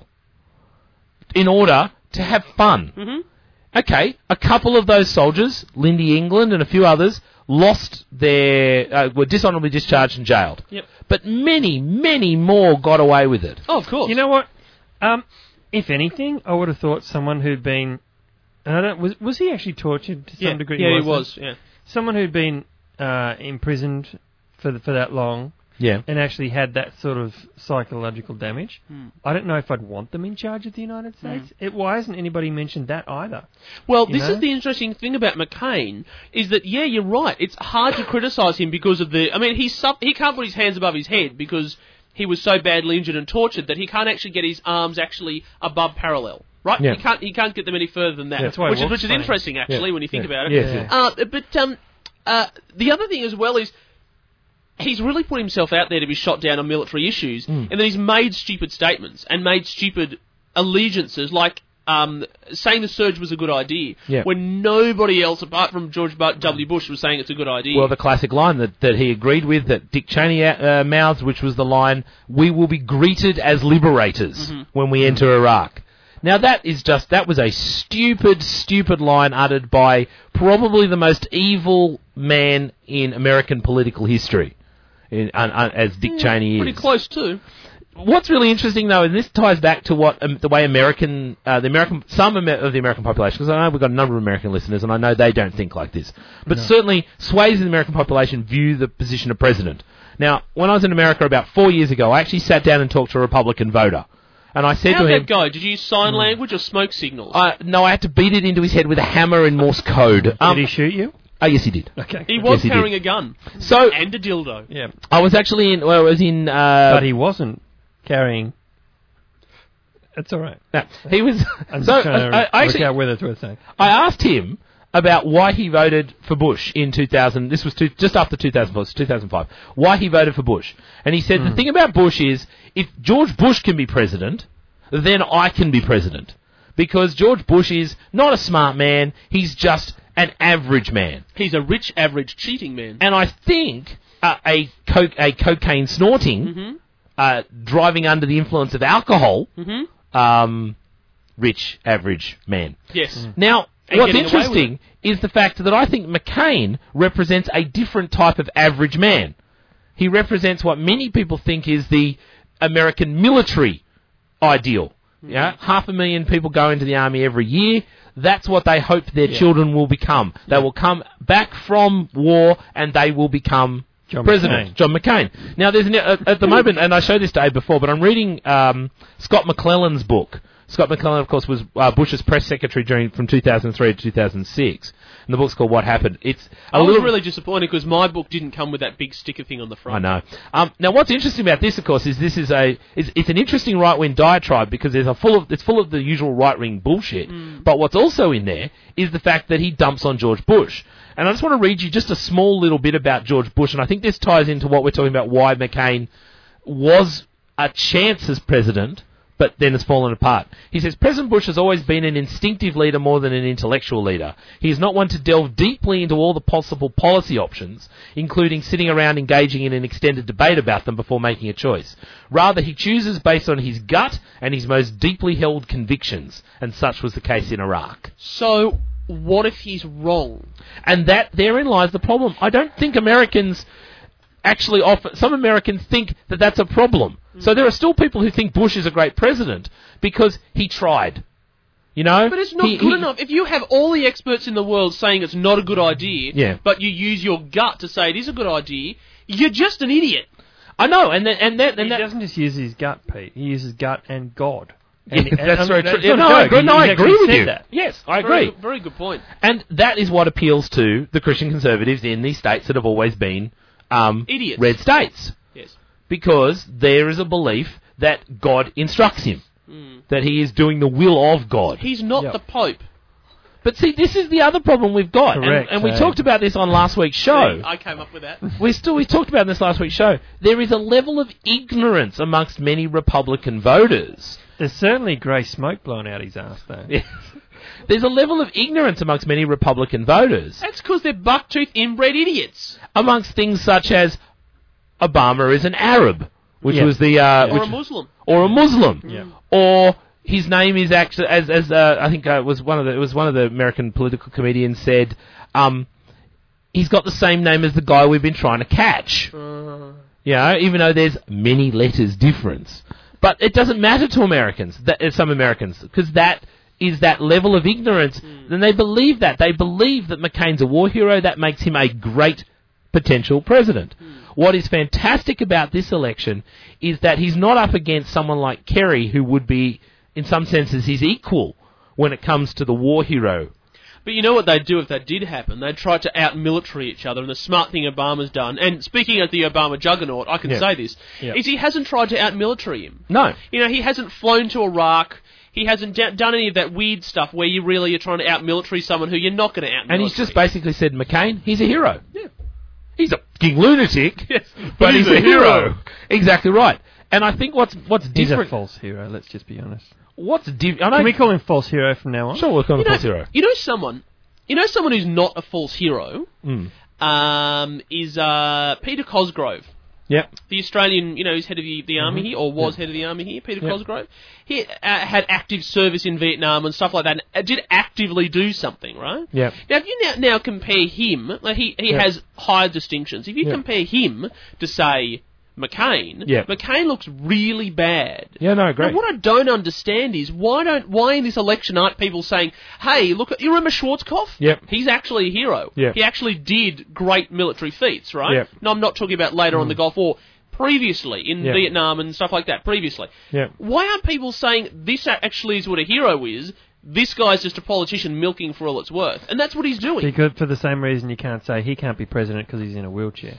in order to have fun. Mm-hmm. Okay, a couple of those soldiers, Lindy England and a few others, lost their uh, were dishonorably discharged and jailed. Yep. But many, many more got away with it. Oh, of course. You know what? Um, if anything, I would have thought someone who'd been... And I don't, was was he actually tortured to some Yeah, degree? yeah, he wasn't was, yeah. Someone who'd been uh, imprisoned for the, for that long, Yeah. and actually had that sort of psychological damage. Hmm. I don't know if I'd want them in charge of the United States. It, why hasn't anybody mentioned that either? Well, You this know? is the interesting thing about McCain, is that, yeah, you're right, it's hard to criticise him because of the... I mean, he's suff- he can't put his hands above his head because he was so badly injured and tortured that he can't actually get his arms actually above parallel. Right? Yeah. He can't he can't get them any further than that. Yeah, that's why he which is walks which is funny. interesting, actually, Yeah. when you think Yeah. about it. Yes, yes. Uh, but um, uh, the other thing as well is he's really put himself out there to be shot down on military issues, Mm. and then he's made stupid statements and made stupid allegiances, like um, saying the surge was a good idea, Yeah. when nobody else, apart from George Bu- W. Bush, was saying it's a good idea. Well, the classic line that, that he agreed with, that Dick Cheney uh, mouthed, which was the line, "We will be greeted as liberators Mhm. when we enter Iraq." Now that is just, that was a stupid, stupid line uttered by probably the most evil man in American political history, in, uh, uh, as Dick Cheney is. Pretty close, too. What's really interesting, though, and this ties back to what um, the way American, uh, the American, some Amer- of the American population, because I know we've got a number of American listeners, and I know they don't think like this, but certainly swathes of the American population view the position of president. Now, when I was in America about four years ago, I actually sat down and talked to a Republican voter, and I said How'd to him, that go? Did you use sign language or smoke signals? I, "No, I had to beat it into his head with a hammer in Morse code." Um, Did he shoot you? Oh, yes, he did. Okay. he was Yes, he did. carrying a gun. So and a dildo. Yeah. I was actually in. Well, I was in. Uh, But he wasn't carrying... It's all right. no, he was. I'm so just trying to I, I work actually, out whether it's worth saying. I asked him about why he voted for Bush in two thousand. This was two, just after two thousand four, two thousand five. Why he voted for Bush, and he said the thing about Bush is if George Bush can be president, then I can be president, because George Bush is not a smart man. He's just an average man, He's a rich, average, cheating man. and I think uh, a co- a cocaine snorting, Mhm. uh, driving under the influence of alcohol, Mhm. um, rich, average man. Yes. Now, And what's getting away with interesting is the fact that I think McCain represents a different type of average man. He represents what many people think is the American military ideal. Yeah, half a million people go into the army every year. That's what they hope their Yeah. children will become. They will come back from war and they will become John president. McCain. John McCain. Now, there's an, at, at the moment, and I showed this to Abe before, but I'm reading um, Scott McClellan's book. Scott McClellan, of course, was uh, Bush's press secretary during from two thousand three to two thousand six. And the book's called What Happened. It's a I was little really disappointed because my book didn't come with that big sticker thing on the I front. know. Um, now, what's interesting about this, of course, is this is a it's, it's an interesting right-wing diatribe because there's a full of it's full of the usual right-wing bullshit. But what's also in there is the fact that he dumps on George Bush. And I just want to read you just a small little bit about George Bush, and I think this ties into what we're talking about, why McCain was a chance as president, but then has fallen apart. He says, President Bush has always been an instinctive leader more than an intellectual leader. He is not one to delve deeply into all the possible policy options, including sitting around engaging in an extended debate about them before making a choice. Rather, he chooses based on his gut and his most deeply held convictions, and such was the case in Iraq. So, what if he's wrong? And that therein lies the problem. I don't think Americans actually often... Some Americans think that that's a problem. So there are still people who think Bush is a great president because he tried. You know? But it's not He- good he- enough. If you have all the experts in the world saying it's not a good idea, Yeah. but you use your gut to say it is a good idea, you're just an idiot. I know, and then, and that, and He that, doesn't just use his gut, Pete. He uses gut and God. Yeah, And- and- that's and very that's true. Yeah, not no, a I joke. agree, He- no, I he's agree actually with said you. that. Yes, I Very, agree. very good point. And that is what appeals to the Christian conservatives in these states that have always been um, Idiots. red states. Yes. Because there is a belief that God instructs him, Mm. that he is doing the will of God. He's not Yep. the Pope. But see, this is the other problem we've got, and, Correct, and we eh? talked about this on last week's show. I came up with that. We still we talked about this last week's show. There is a level of ignorance amongst many Republican voters. There's certainly grey smoke blowing out his ass, though. There's a level of ignorance amongst many Republican voters That's because they're buck-tooth inbred idiots. amongst things such as Obama is an Arab, which Yeah. was the uh, Or which, a Muslim. or a Muslim, Yeah. or his name is actually as as uh, I think uh, was one of the it was one of the American political comedians said, um, he's got the same name as the guy we've been trying to catch. Uh, You know, even though there's many letters difference. But it doesn't matter to Americans, that, uh, some Americans, because that is that level of ignorance. Then they believe that. They believe that McCain's a war hero. That makes him a great potential president. What is fantastic about this election is that he's not up against someone like Kerry, who would be, in some senses, his equal when it comes to the war hero. But you know what they'd do if that did happen? They'd try to out-military each other, and the smart thing Obama's done, and speaking of the Obama juggernaut, I can Yeah. say this, Yeah. is he hasn't tried to out-military him. No. You know, he hasn't flown to Iraq, he hasn't d- done any of that weird stuff where you really are trying to out-military someone who you're not going to out-military. And he's just basically said, McCain, he's a hero. Yeah. He's a fucking lunatic, Yes, but he's, a hero. Exactly right. And I think what's what's He's a different... false hero, let's just be honest. What's different... Can we call him false hero from now on? Sure, we'll call him You know, false hero. you know someone, you know someone who's not a false hero, Mm. um, is uh, Peter Cosgrove. Yep. The Australian, you know, who's head of the, the army Mhm. here, or was Yep. head of the army here, Peter Yep. Cosgrove. He uh, had active service in Vietnam and stuff like that, and uh, did actively do something, right? Yep. Now, if you now, now compare him, like he, he Yep. has higher distinctions. If you Yep. compare him to, say, McCain, Yep. McCain looks really bad. Yeah, no, great. Now, what I don't understand is why don't why in this election aren't people saying, "Hey, look, you remember Schwarzkopf? Yep. He's actually a hero. Yep. He actually did great military feats, right? Yep. No, I'm not talking about later on Mm. the Gulf War. Previously, in Yep. Vietnam and stuff like that, previously. Yep. Why aren't people saying this actually is what a hero is? This guy's just a politician milking for all it's worth. And that's what he's doing. Because for the same reason you can't say he can't be president because he's in a wheelchair.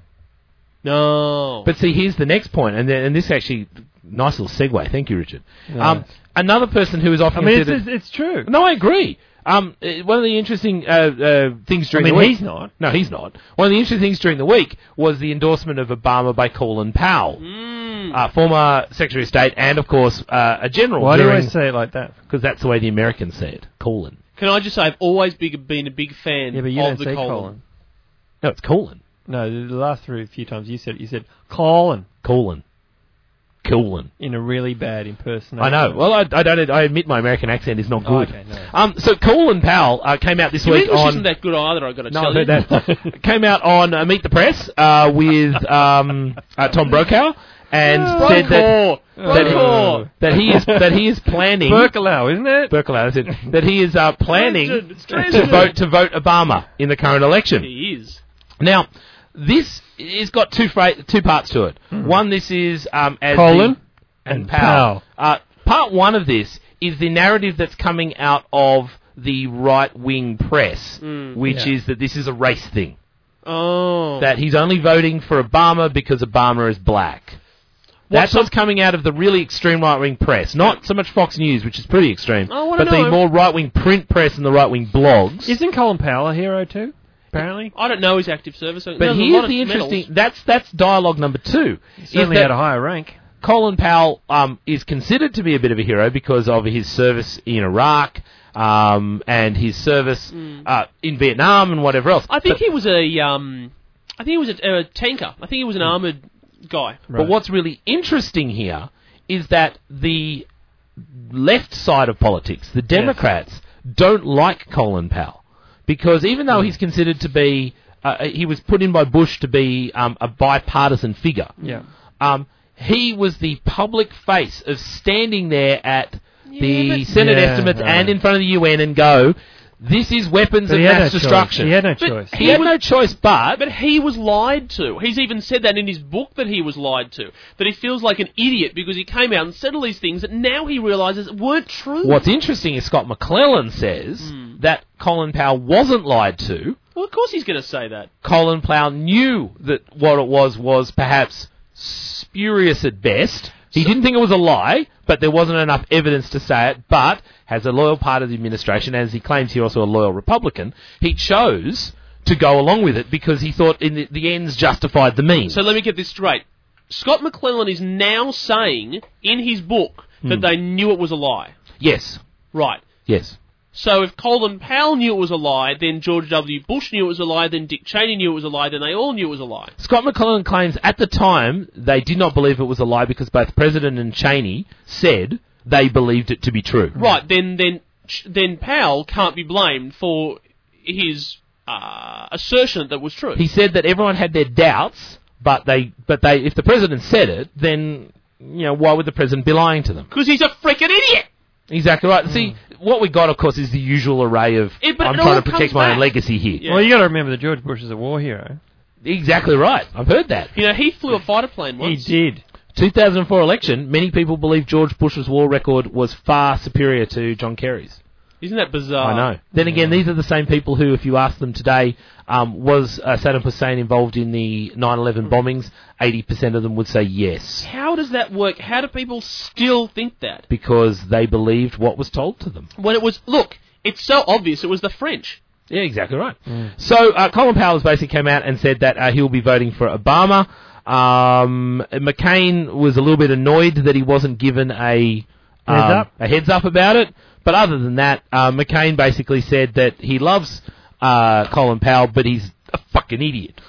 No. But see, here's the next point, and then, and this actually nice little segue. Thank you, Richard. Nice. Um, another person who is often I mean, it's, considered. it's, it's true. No, I agree. Um, uh, one of the interesting uh, uh, things during I mean, the week. he's not. No, he's not. One of the interesting things during the week was the endorsement of Obama by Colin Powell, Mm. uh, former Secretary of State, and of course uh, a general. Why do you during, always say it like that? Because that's the way the Americans say it. Colin. Can I just say, I've always big, been a big fan Yeah, but you of don't the say colon. Colin. No, it's Colin. No, the the last three few times you said it, you said Colin. Colin. Coolin. In a really bad impersonation. I know. Well, I, I don't. I admit my American accent is not Oh, good. okay, no. Um, so Colin Powell uh, came out this Your week English on. isn't that good either, I've got to No, tell I've you. heard that. Came out on uh, Meet the Press uh, with um, uh, Tom Brokaw and Oh. said that Brokaw. that he, Brokaw. that he is that he is planning. Berkelau, isn't it? Berkelau, that's it. That he is uh, planning Dresden, to Dresden. vote to vote Obama in the current election. He is. Now, this has got two fra- two parts to it. One, this is um, as Colin the, and, and Powell. Powell. Uh, part one of this is the narrative that's coming out of the right-wing press, Mm. which Yeah. is that this is a race thing. Oh. That he's only voting for Obama because Obama is black. That's some- what's coming out of the really extreme right-wing press. Not so much Fox News, which is pretty extreme, I wanna but the know. more right-wing print press and the right-wing blogs. Isn't Colin Powell a hero too? Apparently. I don't know his active service. So But there's a lot here's of the medals. interesting... That's, that's dialogue number two. Certainly is had that a higher rank. Colin Powell um, is considered to be a bit of a hero because of his service in Iraq um, and his service uh, in Vietnam and whatever else. I think But- he was a. Um, I think he was a, a tanker. I think he was Hmm. an armoured guy. But what's really interesting here is that the left side of politics, the Democrats, don't like Colin Powell because even though he's considered to be, uh, he was put in by Bush to be um, a bipartisan figure. Yeah. Um, he was the public face of standing there at the but- Senate Yeah, estimates right. and in front of the U N and go, this is weapons But of he had mass no choice. destruction. He had no But choice. He had no choice, but... But he was lied to. He's even said that in his book that he was lied to. That he feels like an idiot because he came out and said all these things that now he realises weren't true. What's interesting is Scott McClellan says that Colin Powell wasn't lied to. Well, of course he's going to say that. Colin Powell knew that what it was was perhaps spurious at best. He didn't think it was a lie, but there wasn't enough evidence to say it. But, as a loyal part of the administration, as he claims he's also a loyal Republican, he chose to go along with it because he thought in the, the ends justified the means. So let me get this straight. Scott McClellan is now saying in his book that Hmm. they knew it was a lie. Yes. Right. Yes. So if Colin Powell knew it was a lie, then George W. Bush knew it was a lie, then Dick Cheney knew it was a lie, then they all knew it was a lie. Scott McClellan claims at the time they did not believe it was a lie because both President and Cheney said they believed it to be true. Right, then then Ch- then Powell can't be blamed for his uh, assertion that was true. He said that everyone had their doubts, but they, but they, if the president said it, then you know why would the president be lying to them? Because he's a freaking idiot! Exactly right. See, what we got, of course, is the usual array of Yeah, but I'm it trying all to protect comes my own back. legacy here. Yeah. Well, you got to remember that George Bush is a war hero. Exactly right. I've heard that. You know, he flew a fighter plane He once. did. two thousand four election, many people believe George Bush's war record was far superior to John Kerry's. Isn't that bizarre? I know. Then again, these are the same people who, if you ask them today, um, was uh, Saddam Hussein involved in the nine eleven bombings, eighty percent of them would say yes, How does that work? How do people still think that? because they believed what was told to them. When it was, look, it's so obvious it was the French. Yeah, exactly right. So uh, Colin Powell has basically came out and said that uh, he'll be voting for Obama. Um, McCain was a little bit annoyed that he wasn't given a um, Heads up. a heads up about it. But other than that, uh, McCain basically said that he loves uh, Colin Powell, but he's a fucking idiot.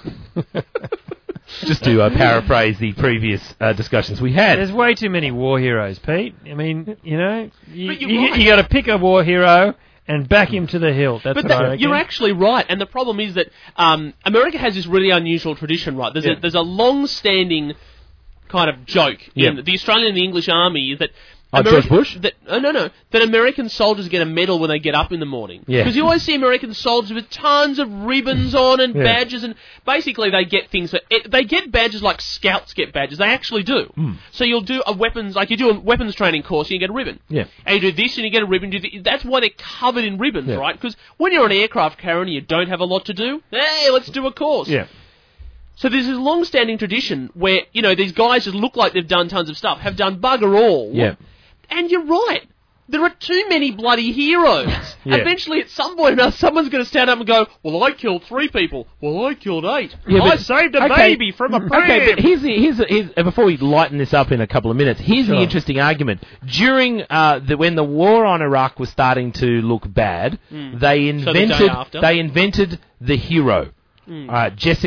Just to uh, paraphrase the previous uh, discussions we had. There's way too many war heroes, Pete. I mean, you know, you, But you're you, right. you got to pick a war hero and back him to the hill. That's But what I that, reckon. you're actually right, and the problem is that um, America has this really unusual tradition, right? There's Yeah. a there's a long-standing kind of joke in Yeah. the Australian and the English Army that. Oh, George Bush? That, oh, no, no. That American soldiers get a medal when they get up in the morning. Yeah. Because you always see American soldiers with tons of ribbons on and Yeah. badges, and basically they get things. That, it, they get badges like scouts get badges. They actually do. Hmm. So you'll do a weapons, like you do a weapons training course and you get a ribbon. Yeah. And you do this and you get a ribbon. Do the, that's why they're covered in ribbons, Yeah. right? Because when you're an aircraft carrier and you don't have a lot to do, hey, let's do a course. Yeah. So there's this long-standing tradition where, you know, these guys just look like they've done tons of stuff, have done bugger all. Yeah. And you're right. There are too many bloody heroes. Yeah. Eventually, at some point or another, someone's going to stand up and go, well, I killed three people. Well, I killed eight. Yeah, I but- saved a okay, baby from a pram. Okay, but here's the, here's, the, here's uh, before we lighten this up in a couple of minutes, here's Sure. the interesting argument. During uh, the when the war on Iraq was starting to look bad, Mm. they So the day invented after? they invented the hero. Mm. Uh,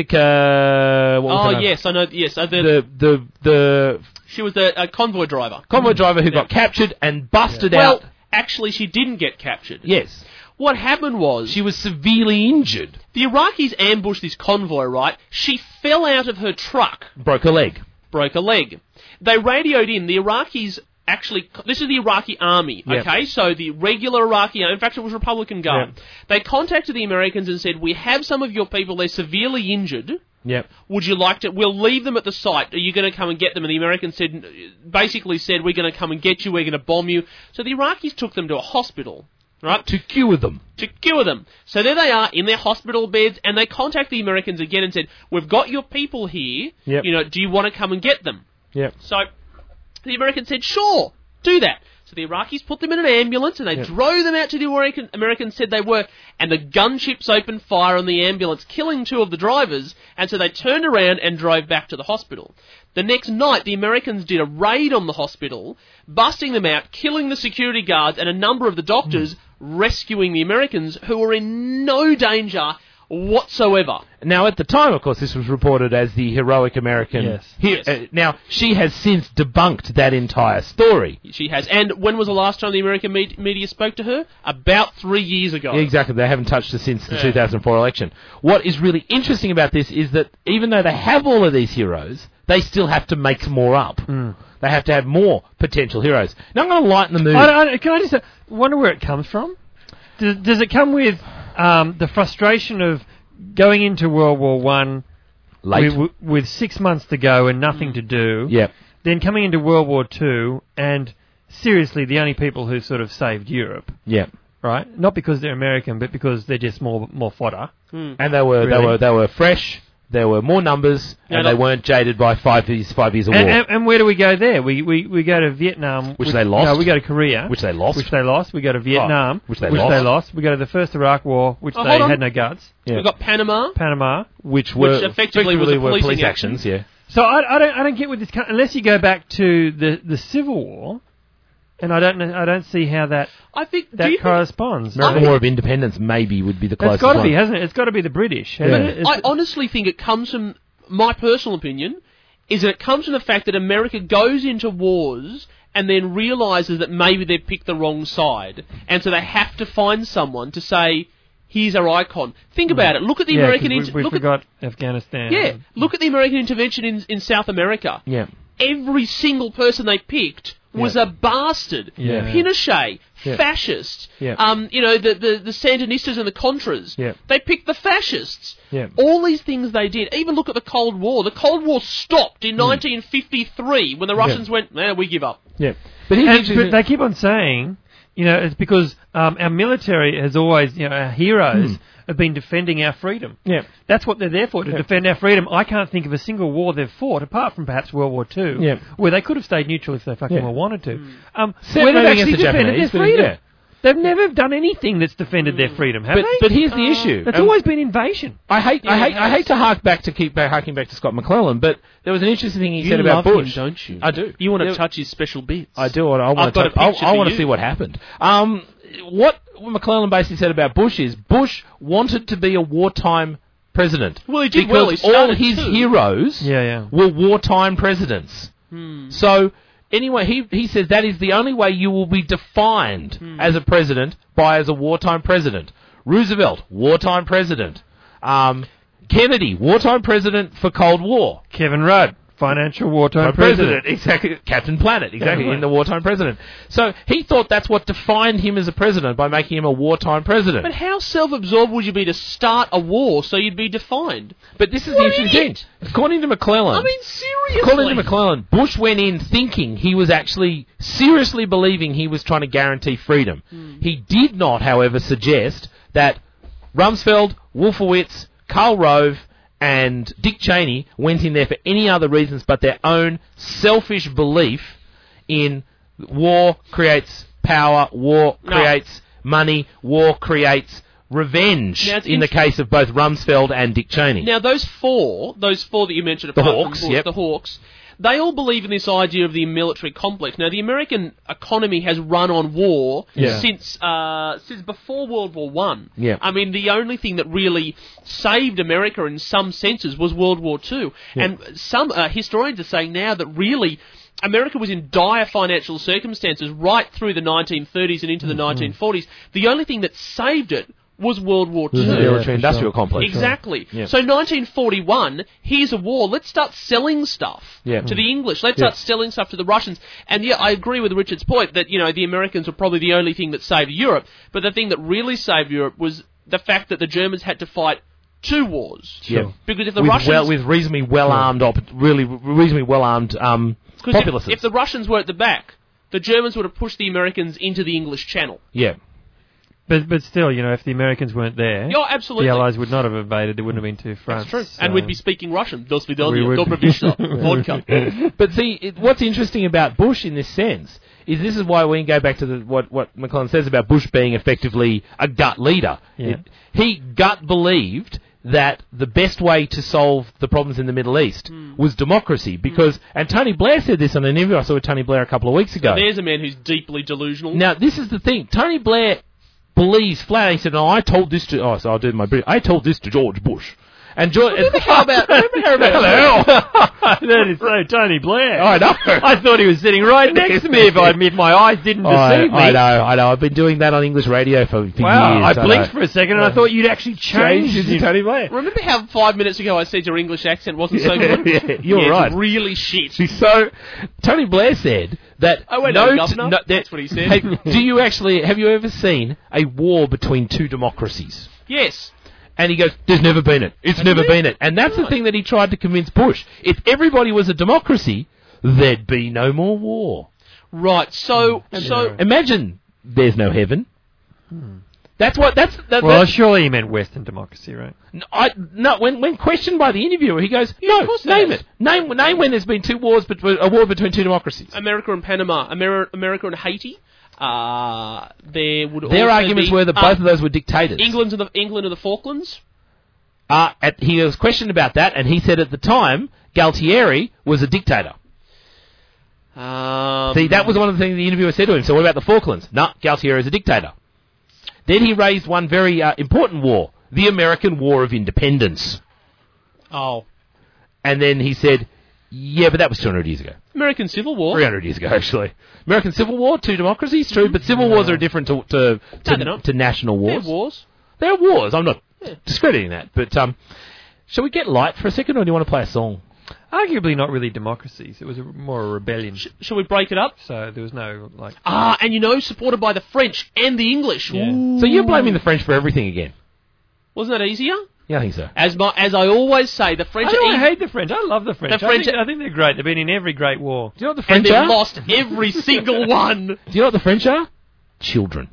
Jessica. What was Oh her name? yes, I know. Yes, uh, the, The the the she was the uh, convoy driver. convoy driver who Yeah. got captured and busted Well, out. actually, she didn't get captured. Yes, What happened was she was severely injured. the Iraqis ambushed this convoy. Right, she fell out of her truck, Broke her leg. broke a leg. They radioed in. The Iraqis actually. This is the Iraqi army. Yep. Okay, so the regular Iraqi. In fact, it was Republican Guard. Yep. They contacted the Americans and said, "We have some of your people. They're severely injured. Yep. Would you like to? We'll leave them at the site. Are you going to come and get them?" And the Americans said, basically said, "We're going to come and get you. We're going to bomb you." So the Iraqis took them to a hospital, right, To cure them. to cure them. So there they are in their hospital beds, and they contact the Americans again and said, "We've got your people here. Yep. You know, do you want to come and get them?" Yep. So the Americans said, "Sure, do that." So the Iraqis put them in an ambulance and they Yep. drove them out to the American. Americans said they were, and the gunships opened fire on the ambulance, killing two of the drivers. And so they turned around and drove back to the hospital. The next night, the Americans did a raid on the hospital, busting them out, killing the security guards and a number of the doctors, Mm. rescuing the Americans, who were in no danger whatsoever. Now, at the time, of course, this was reported as the heroic American. Yes. he- Yes. uh, now, she has since debunked that entire story. She has. And when was the last time the American me- media spoke to her? About three years ago. Yeah, exactly. They haven't touched her since the Yeah. two thousand four election. What is really interesting about this is that even though they have all of these heroes, they still have to make more up. They have to have more potential heroes. Now, I'm going to lighten the mood. I, don't- I, can I just uh, wonder where it comes from? Does, does it come with um, the frustration of going into World War One Late. with, with six months to go and nothing to do? Yep. Then coming into World War Two and seriously the only people who sort of saved Europe, Yep. right? Not because they're American, but because they're just more more fodder. And they were they Really? were they were fresh. There were more numbers, Yeah, and they no- weren't jaded by five years five years of war, And, and, and where do we go there? We we, we go to Vietnam, Which they lost. No, we go to Korea, which they lost. which they lost. We go to Vietnam, which they which lost. they lost. We go to the first Iraq War, which Oh, they hold on. had no guts. Yeah. We've got Panama. Panama. which were which effectively was a were policing police action. actions. Yeah. So I, I don't I don't get with this co- unless you go back to the, the Civil War, and I don't know, I don't see how that I think. do that you think- corresponds. American War of Independence maybe would be the It's closest got to one. be, hasn't it? It's got to be the British. hasn't Yeah. it? It's- I honestly think it comes from my personal opinion. Is that it comes from the fact that America goes into wars and then realises that maybe they've picked the wrong side, and so they have to find someone to say, "Here's our icon." Think about it. Look at the yeah, American. 'cause inter- we, we look at, forgot Afghanistan. yeah, look at the American intervention in in South America. Yeah. Every single person they picked was Yeah. a bastard. Yeah. Pinochet, Yeah. fascist. Yeah. Um, you know, the, the, the Sandinistas and the Contras. Yeah. They picked the fascists. Yeah. All these things they did. Even look at the Cold War. The Cold War stopped in Hmm. nineteen fifty-three when the Russians went, "Nah, we give up." Yeah. But here's And, interesting- but they keep on saying, you know, it's because um, our military has always, you know, our heroes Hmm. have been defending our freedom. Yeah. That's what they're there for, to Yeah. defend our freedom. I can't think of a single war they've fought, apart from perhaps World War Two, Yeah. where they could have stayed neutral if they fucking Yeah. well wanted to. Hmm. Um, Except where they've maybe actually against the defended Japanese, their but freedom. yeah. They've never done anything that's defended their freedom, have But, they? but here's the issue. It's Um, always been invasion. I hate, I Yeah, hate, it I has. hate to hark back to keep back, harking back to Scott McClellan, but there was an interesting thing he You said about love Bush. him, don't you? I do. You want to There- touch his special bits. I do. I, I I've want got to. a Touch, picture I, I for want to you. see what happened. Um, what McClellan basically said about Bush is Bush wanted to be a wartime president. Well, he did because well. He all started his too. heroes Yeah, yeah. were wartime presidents. Hmm. So anyway, he he says that is the only way you will be defined Hmm. as a president by as a wartime president. Roosevelt, wartime president. Um, Kennedy, wartime president for Cold War. Kevin Rudd, financial wartime president. president. Exactly. Captain Planet, exactly, Yeah, right. in the wartime president. So he thought that's what defined him as a president by making him a wartime president. But how self-absorbed would you be to start a war so you'd be defined? But this is What the an interesting idiot. thing. According to McClellan, I mean, seriously. according to McClellan, Bush went in thinking he was actually seriously believing he was trying to guarantee freedom. Hmm. He did not, however, suggest that Rumsfeld, Wolfowitz, Karl Rove, and Dick Cheney went in there for any other reasons but their own selfish belief in war creates power, war No. creates money, war creates revenge Now, it's in the int- case of both Rumsfeld and Dick Cheney. Now, those four, those four that you mentioned, The apart from Hawks, Bush, yep. the Hawks, they all believe in this idea of the military complex. Now, the American economy has run on war Yeah. since uh, since before World War One. Yeah. I mean, the only thing that really saved America in some senses was World War Two. Yeah. And some uh, historians are saying now that really America was in dire financial circumstances right through the nineteen thirties and into the nineteen forties. The only thing that saved it was World War Two. The military-industrial complex. Exactly. Yeah. So nineteen forty-one, here's a war. Let's start selling stuff Yeah. to the English. Let's Yeah. start selling stuff to the Russians. And yeah, I agree with Richard's point that, you know, the Americans were probably the only thing that saved Europe. But the thing that really saved Europe was the fact that the Germans had to fight two wars. Yeah. Because if the with Russians... well, with reasonably well-armed, op- really reasonably well-armed um, Because populaces. if, if the Russians were at the back, the Germans would have pushed the Americans into the English Channel. yeah. But but still, you know, if the Americans weren't there, Yeah, absolutely. the Allies would not have invaded. There wouldn't have been two fronts. That's true. so- And we'd be speaking Russian. Dos We vidania, would. dobra vista, vodka. But see, it, what's interesting about Bush in this sense is this is why we can go back to the, what, what McClellan says about Bush being effectively a gut leader. Yeah. It- he gut believed that the best way to solve the problems in the Middle East was democracy. Because, and Tony Blair said this on an interview I saw with Tony Blair a couple of weeks ago. There's a man who's deeply delusional. Now, this is the thing. Tony Blair believes flat out. He said, "No, I told this to." Oh, so I'll do my. Brit- I told this to George Bush, and George. Remember how about? Remember how about? Hello. That is so Tony Blair. I know. I thought he was sitting right next to me if, I, if my eyes didn't I, deceive me. I know, I know. I've been doing that on English radio for, for Wow, years. I blinked know. for a second and I thought you'd actually changed Changed into into Tony Blair. Remember how five minutes ago I said your English accent wasn't so Yeah, good? yeah, you're Yeah, right. It's really shit. So, Tony Blair said that. Oh, wait, no, no, t- Governor? no, that- That's what he said. Hey, do you actually have you ever seen a war between two democracies? Yes. And he goes, "There's never been it. It's never been it." And that's the thing that he tried to convince Bush. If everybody was a democracy, there'd be no more war. Right. So, so Imagine there's no heaven. That's what. That's. That, Well, that's surely he meant Western democracy, right? No, I, no, when when questioned by the interviewer, he goes, Yeah, of "No, course he name has. it. Name name when there's been two wars, but a war between two democracies." America and Panama, Amer- America and Haiti. Uh, there would Their also arguments be, were that uh, both of those were dictators. England and the England and the Falklands. Uh, at, he was questioned about that, and he said at the time Galtieri was a dictator. Um, See, that was one of the things the interviewer said to him. So what about the Falklands? No, Galtieri is a dictator. Then he raised one very uh, important war, the American War of Independence. Oh, And then he said, yeah, but that was two hundred years ago. American Civil War. three hundred years ago, actually. American Civil War, two democracies, true, but civil wars are different to to, No, they're to, not. to national They're wars. wars. They're wars. I'm not discrediting that. But um, shall we get light for a second, or do you want to play a song? Arguably not really democracies. It was a, more a rebellion. Sh- shall we break it up? So there was no, like... Ah, and you know, supported by the French and the English. Yeah. Ooh. So you're blaming the French for everything again? Wasn't that easier? Yeah, I think so. As my, as I always say, the French I, don't, are I e- hate the French. I love the French. The French- I, think, I think they're great. They've been in every great war. Do you know what the and French they've are? lost every single one. Do you know what the French are? Children.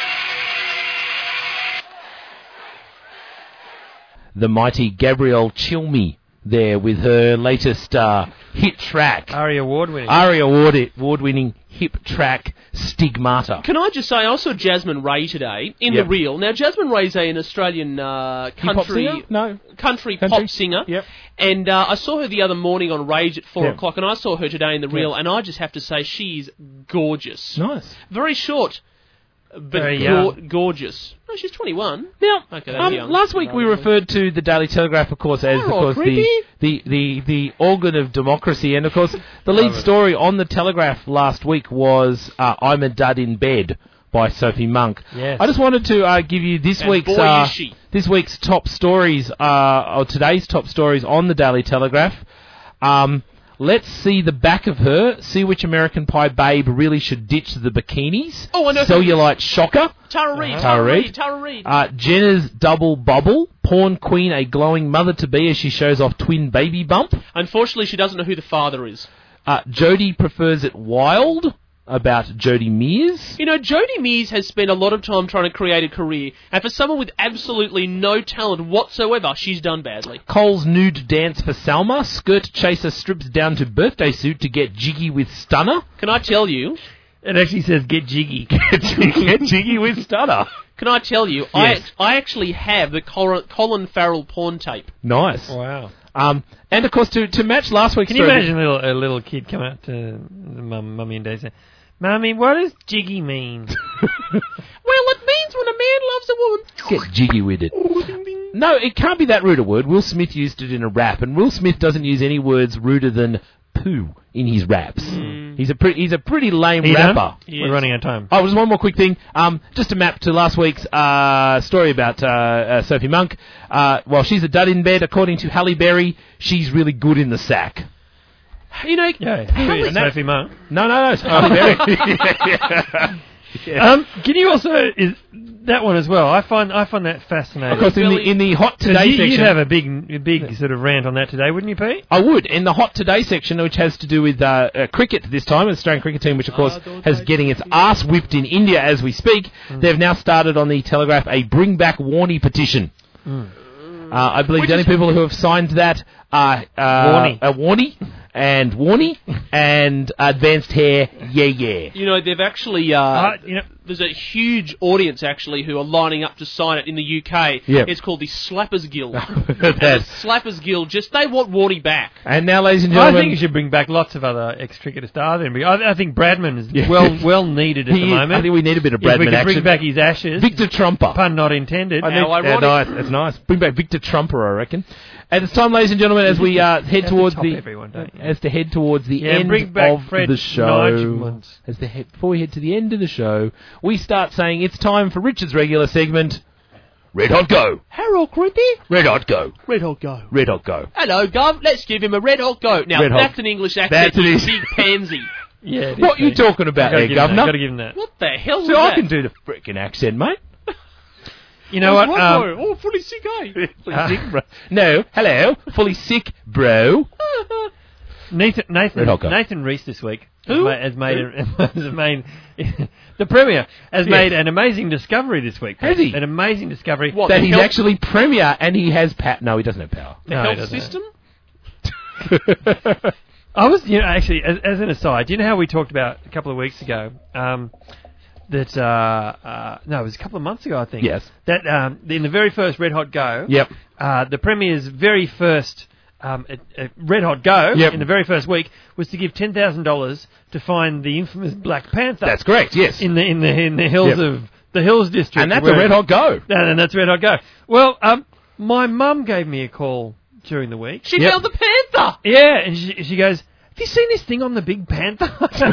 The mighty Gabrielle Chilmy there with her latest uh, hit track. ARIA award winning. ARIA award, award-winning hip track Stigmata. Can I just say, I saw Jasmine Ray today in Yep. The Real. Now, Jasmine Ray's an Australian uh, Hip-hop country singer? No. country, Country? pop singer. Yep. And uh, I saw her the other morning on Rage at four Yep. o'clock, and I saw her today in The Real, Yep. and I just have to say, she's gorgeous. Nice. Very short, but Very gor- young. gorgeous. No, she's twenty-one. Now, Okay, that's um, young. last week we referred to the Daily Telegraph, of course, as of Oh, course the, creepy. the, the, the organ of democracy, and of course the lead story on the Telegraph last week was uh, "I'm a Dud in Bed" by Sophie Monk. Yes. I just wanted to uh, give you this And week's boy, uh, is she. this week's top stories, uh, or today's top stories on the Daily Telegraph. Um, let's see the back of her. See which American Pie babe really should ditch the bikinis. Oh, I know. Cellulite shocker. Tara Reid, Uh-huh. Tara Tara Reid, Reid. Tara Reid. Uh, Jenna's double bubble. Porn queen, a glowing mother-to-be as she shows off twin baby bump. Unfortunately, she doesn't know who the father is. Uh, Jodie prefers it wild, about Jodie Mears. You know, Jodie Mears has spent a lot of time trying to create a career, and for someone with absolutely no talent whatsoever, she's done badly. Cole's nude dance for Salma. Skirt chaser strips down to birthday suit to get jiggy with Stunner. Can I tell you, It actually says get jiggy. Get jiggy with Stunner. Can I tell you, Yes. I I actually have the Colin, Colin Farrell porn tape. Nice. Wow. Um, and of course, to, to match last week's Can you story- imagine a little, a little kid come up to the mum, mummy and dad say, "Mummy, what does jiggy mean?" Well, it means when a man loves a woman. Get jiggy with it. No, it can't be that rude a word. Will Smith used it in a rap, and Will Smith doesn't use any words ruder than poo in his raps. He's a pretty he's a pretty lame Are you done? rapper. We're running out of time. Oh, just one more quick thing. Um, just to map to last week's uh, story about uh, uh, Sophie Monk. Uh, while she's a dud in bed, according to Halle Berry, she's really good in the sack. You know, Yeah, Halle- Sophie, Sophie Monk. No, no, no, it's Halle Berry. Um, can you also is that one as well? I find I find that fascinating. Of course, in the in the hot 'Cause today you, section, you'd have a big a big sort of rant on that today, wouldn't you, Pete? I would. In the hot today section, which has to do with uh, uh, cricket this time, the Australian cricket team, which of course has getting its ass whipped in India as we speak. They've now started on the Telegraph a Bring Back Warney petition. Uh, I believe the only people who have signed that are uh, Warney. uh, Warney and Warney and Advanced Hair. Yeah, yeah. You know, they've actually, uh, Uh, you know- there's a huge audience actually who are lining up to sign it in the U K. Yep. It's called the Slappers Guild. That. And the Slappers Guild, just, they want Warney back. And now, ladies and I gentlemen, think you should bring back lots of other ex-cricketer stars. Then. I, I think Bradman is Yeah. well well needed at He the is- moment. I think we need a bit of If we Bradman could action. bring back his ashes. Victor Trumper. Pun not intended. I think, How yeah, ironic. nice. That's nice. Bring back Victor Trumper, I reckon. And it's time, ladies and gentlemen, as we uh, head Have to towards top the everyone, don't you? as to head towards the Yeah, end bring back of Fred the show. Nigel once. As the head, before we head to the end of the show, we start saying it's time for Richard's regular segment. Red Hot Go. Hello, Crimpy. Red Hot Go. Red Hot Go. Red Hot Go. Hello, Gov. Let's give him a red hot go. Now, Red hot. that's an English accent, That's an you English- big pansy. Yeah. it is, What you Pete. talking about I gotta there, give him that, Governor? Gotta give him that. What the hell So was I that? can do the frickin' accent, mate. You know what? What, Um, boy? Oh, fully sick, eh? Fully sick, bro. No, hello. Fully sick, bro. Nathan Nathan Red Hot Go. Nathan Reese this week Who? has made has made the Premier has Yes. made an amazing discovery this week. Has he? An amazing discovery. What, That the he's health- actually Premier and he has power. No, he doesn't have power. The No, he health doesn't. system? I was, you know, actually, as, as an aside, do you know how we talked about a couple of weeks ago um, that, uh, uh, no, it was a couple of months ago, I think. Yes. That um, in the very first Red Hot Go, Yep. uh, the Premier's very first um, uh, uh, Red Hot Go Yep. in the very first week was to give ten thousand dollars to find the infamous Black Panther. That's correct, yes. in the in the in the hills Yep. of the Hills District, And that's where- a Red Hot Go. And, and that's Red Hot Go. Well, um, my mum gave me a call during the week. She Yep. found the panther! Yeah, and she, she goes, "Have you seen this thing on the Big Panther?"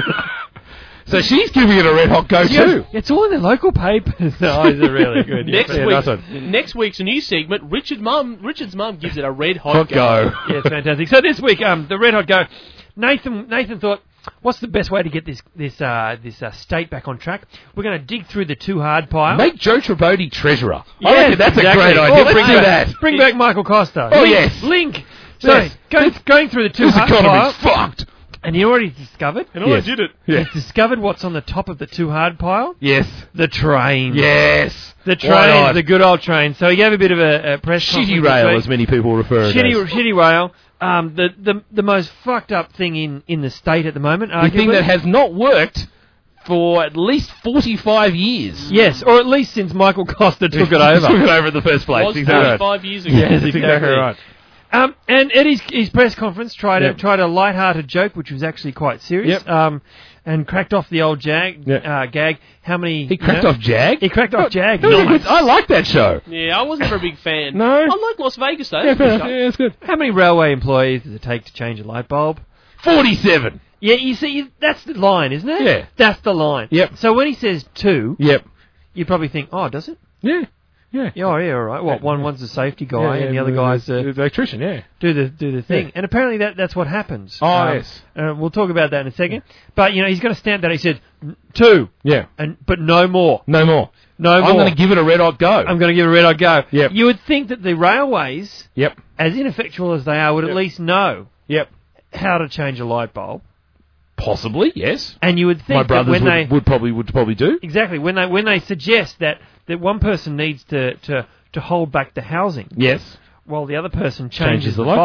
So she's giving it a Red Hot Go She goes, too. "It's all in the local papers." Oh, these are really good. Next yeah, week, nice one. next week's new segment, Richard mum, Richard's mum gives it a red hot, Hot Go. yeah, it's fantastic. So this week, um, the Red Hot Go. Nathan Nathan thought, what's the best way to get this this uh, this uh, state back on track? We're going to dig through the too hard pile. Make Joe Tribodi treasurer. Yes, I reckon that's exactly. a great idea. Or Let's bring do back, that. Bring back Michael Costa. Oh, Link, yes. Link. So Yes. going going through the too This hard economy's pile. fucked. And you know what he's discovered? And Yes. I did it. Yeah. He's discovered what's on the top of the too hard pile. Yes. The train. Yes. The Why train, not? the good old train. So he gave a bit of a, a press conference Shitty this rail, week. as many people refer to it Shitty, as. shitty rail. Um, the, the the most fucked up thing in, in the state at the moment. The thing arguably. that has not worked for at least forty-five years. Yes, or at least since Michael Costa took it Took over. it over in the first place. Was Exactly right. forty-five years ago. Yes, That's exactly. exactly right. Um, and at his, his press conference, tried Yep. a tried a light-hearted joke, which was actually quite serious. Yep. Um, and cracked off the old jag Yep. uh, gag. How many? He cracked you know, off Jag? He cracked off Jag. That was a Nice. good- I like that show. Yeah, I wasn't a big fan. No? I like Las Vegas, though. Yeah, That's fair a enough. good Yeah, it's good. How many railway employees does it take to change a light bulb? forty-seven. Yeah, you see, that's the line, isn't it? Yeah. That's the line. Yep. So when he says two, Yep. you probably think, oh, does it? Yeah. Yeah. Yeah, oh, yeah, all right. Well, Yeah, one yeah. one's the safety guy, Yeah, yeah, and the other the- guy's the, the, the electrician, yeah. do the do the thing. Yeah. And apparently that that's what happens. Oh, Um, yes. Uh, we'll talk about that in a second. But you know, he's going to stamp that. He said two, Yeah. and but no more, No more. no more. I'm going to give it a red hot go. I'm going to give it a red hot go. Yep. You would think that the railways, Yep. as ineffectual as they are, would Yep. at least know Yep. how to change a light bulb. Possibly, yes. And you would think My that brothers when would, they would probably would probably do. exactly when they when they suggest that, that one person needs to, to, to hold back the housing Yes. while the other person changes, Changes the the light bulb, bulb.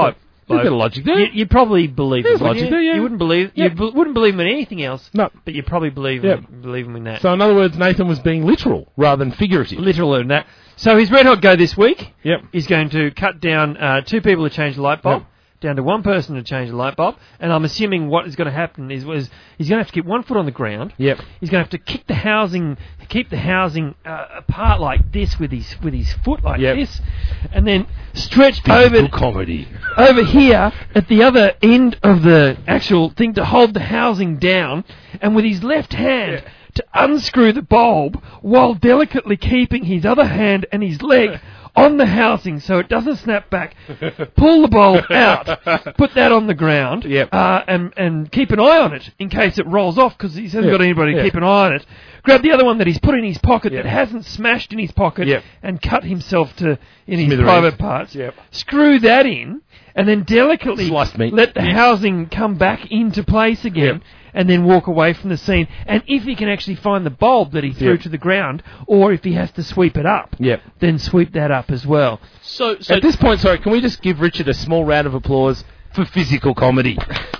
bloke, a bit of logic there. You, you'd probably believe There's him. wouldn't logic you? there, yeah. You wouldn't believe. Yep. You b- wouldn't believe him in anything else. No. But you probably believe Yep. him, believe him in that. So in other words, Nathan was being literal rather than figurative. Literal in that. So his Red Hot Go this week. Yep. He's going to cut down uh, two people to change the light bulb. Yep. Down to one person to change the light bulb, and I'm assuming what is going to happen is was he's going to have to keep one foot on the ground. Yep. He's going to have to kick the housing, keep the housing uh, apart like this with his with his foot like Yep. this, and then stretch Physical over comedy. over here at the other end of the actual thing to hold the housing down, and with his left hand to unscrew the bulb while delicately keeping his other hand and his leg on the housing so it doesn't snap back. Pull the bulb out, put that on the ground, Yep. uh, and and keep an eye on it in case it rolls off because he hasn't Yep. got anybody to Yep. keep an eye on it. Grab the other one that he's put in his pocket Yep. that hasn't smashed in his pocket Yep. and cut himself to in his Smithereens. private parts. Yep. Screw that in and then delicately Sliced meat. let the Yep. housing come back into place again. Yep. And then walk away from the scene. And if he can actually find the bulb that he threw Yep. to the ground, or if he has to sweep it up, Yep. then sweep that up as well. So, so At this point, sorry, can we just give Richard a small round of applause for physical comedy?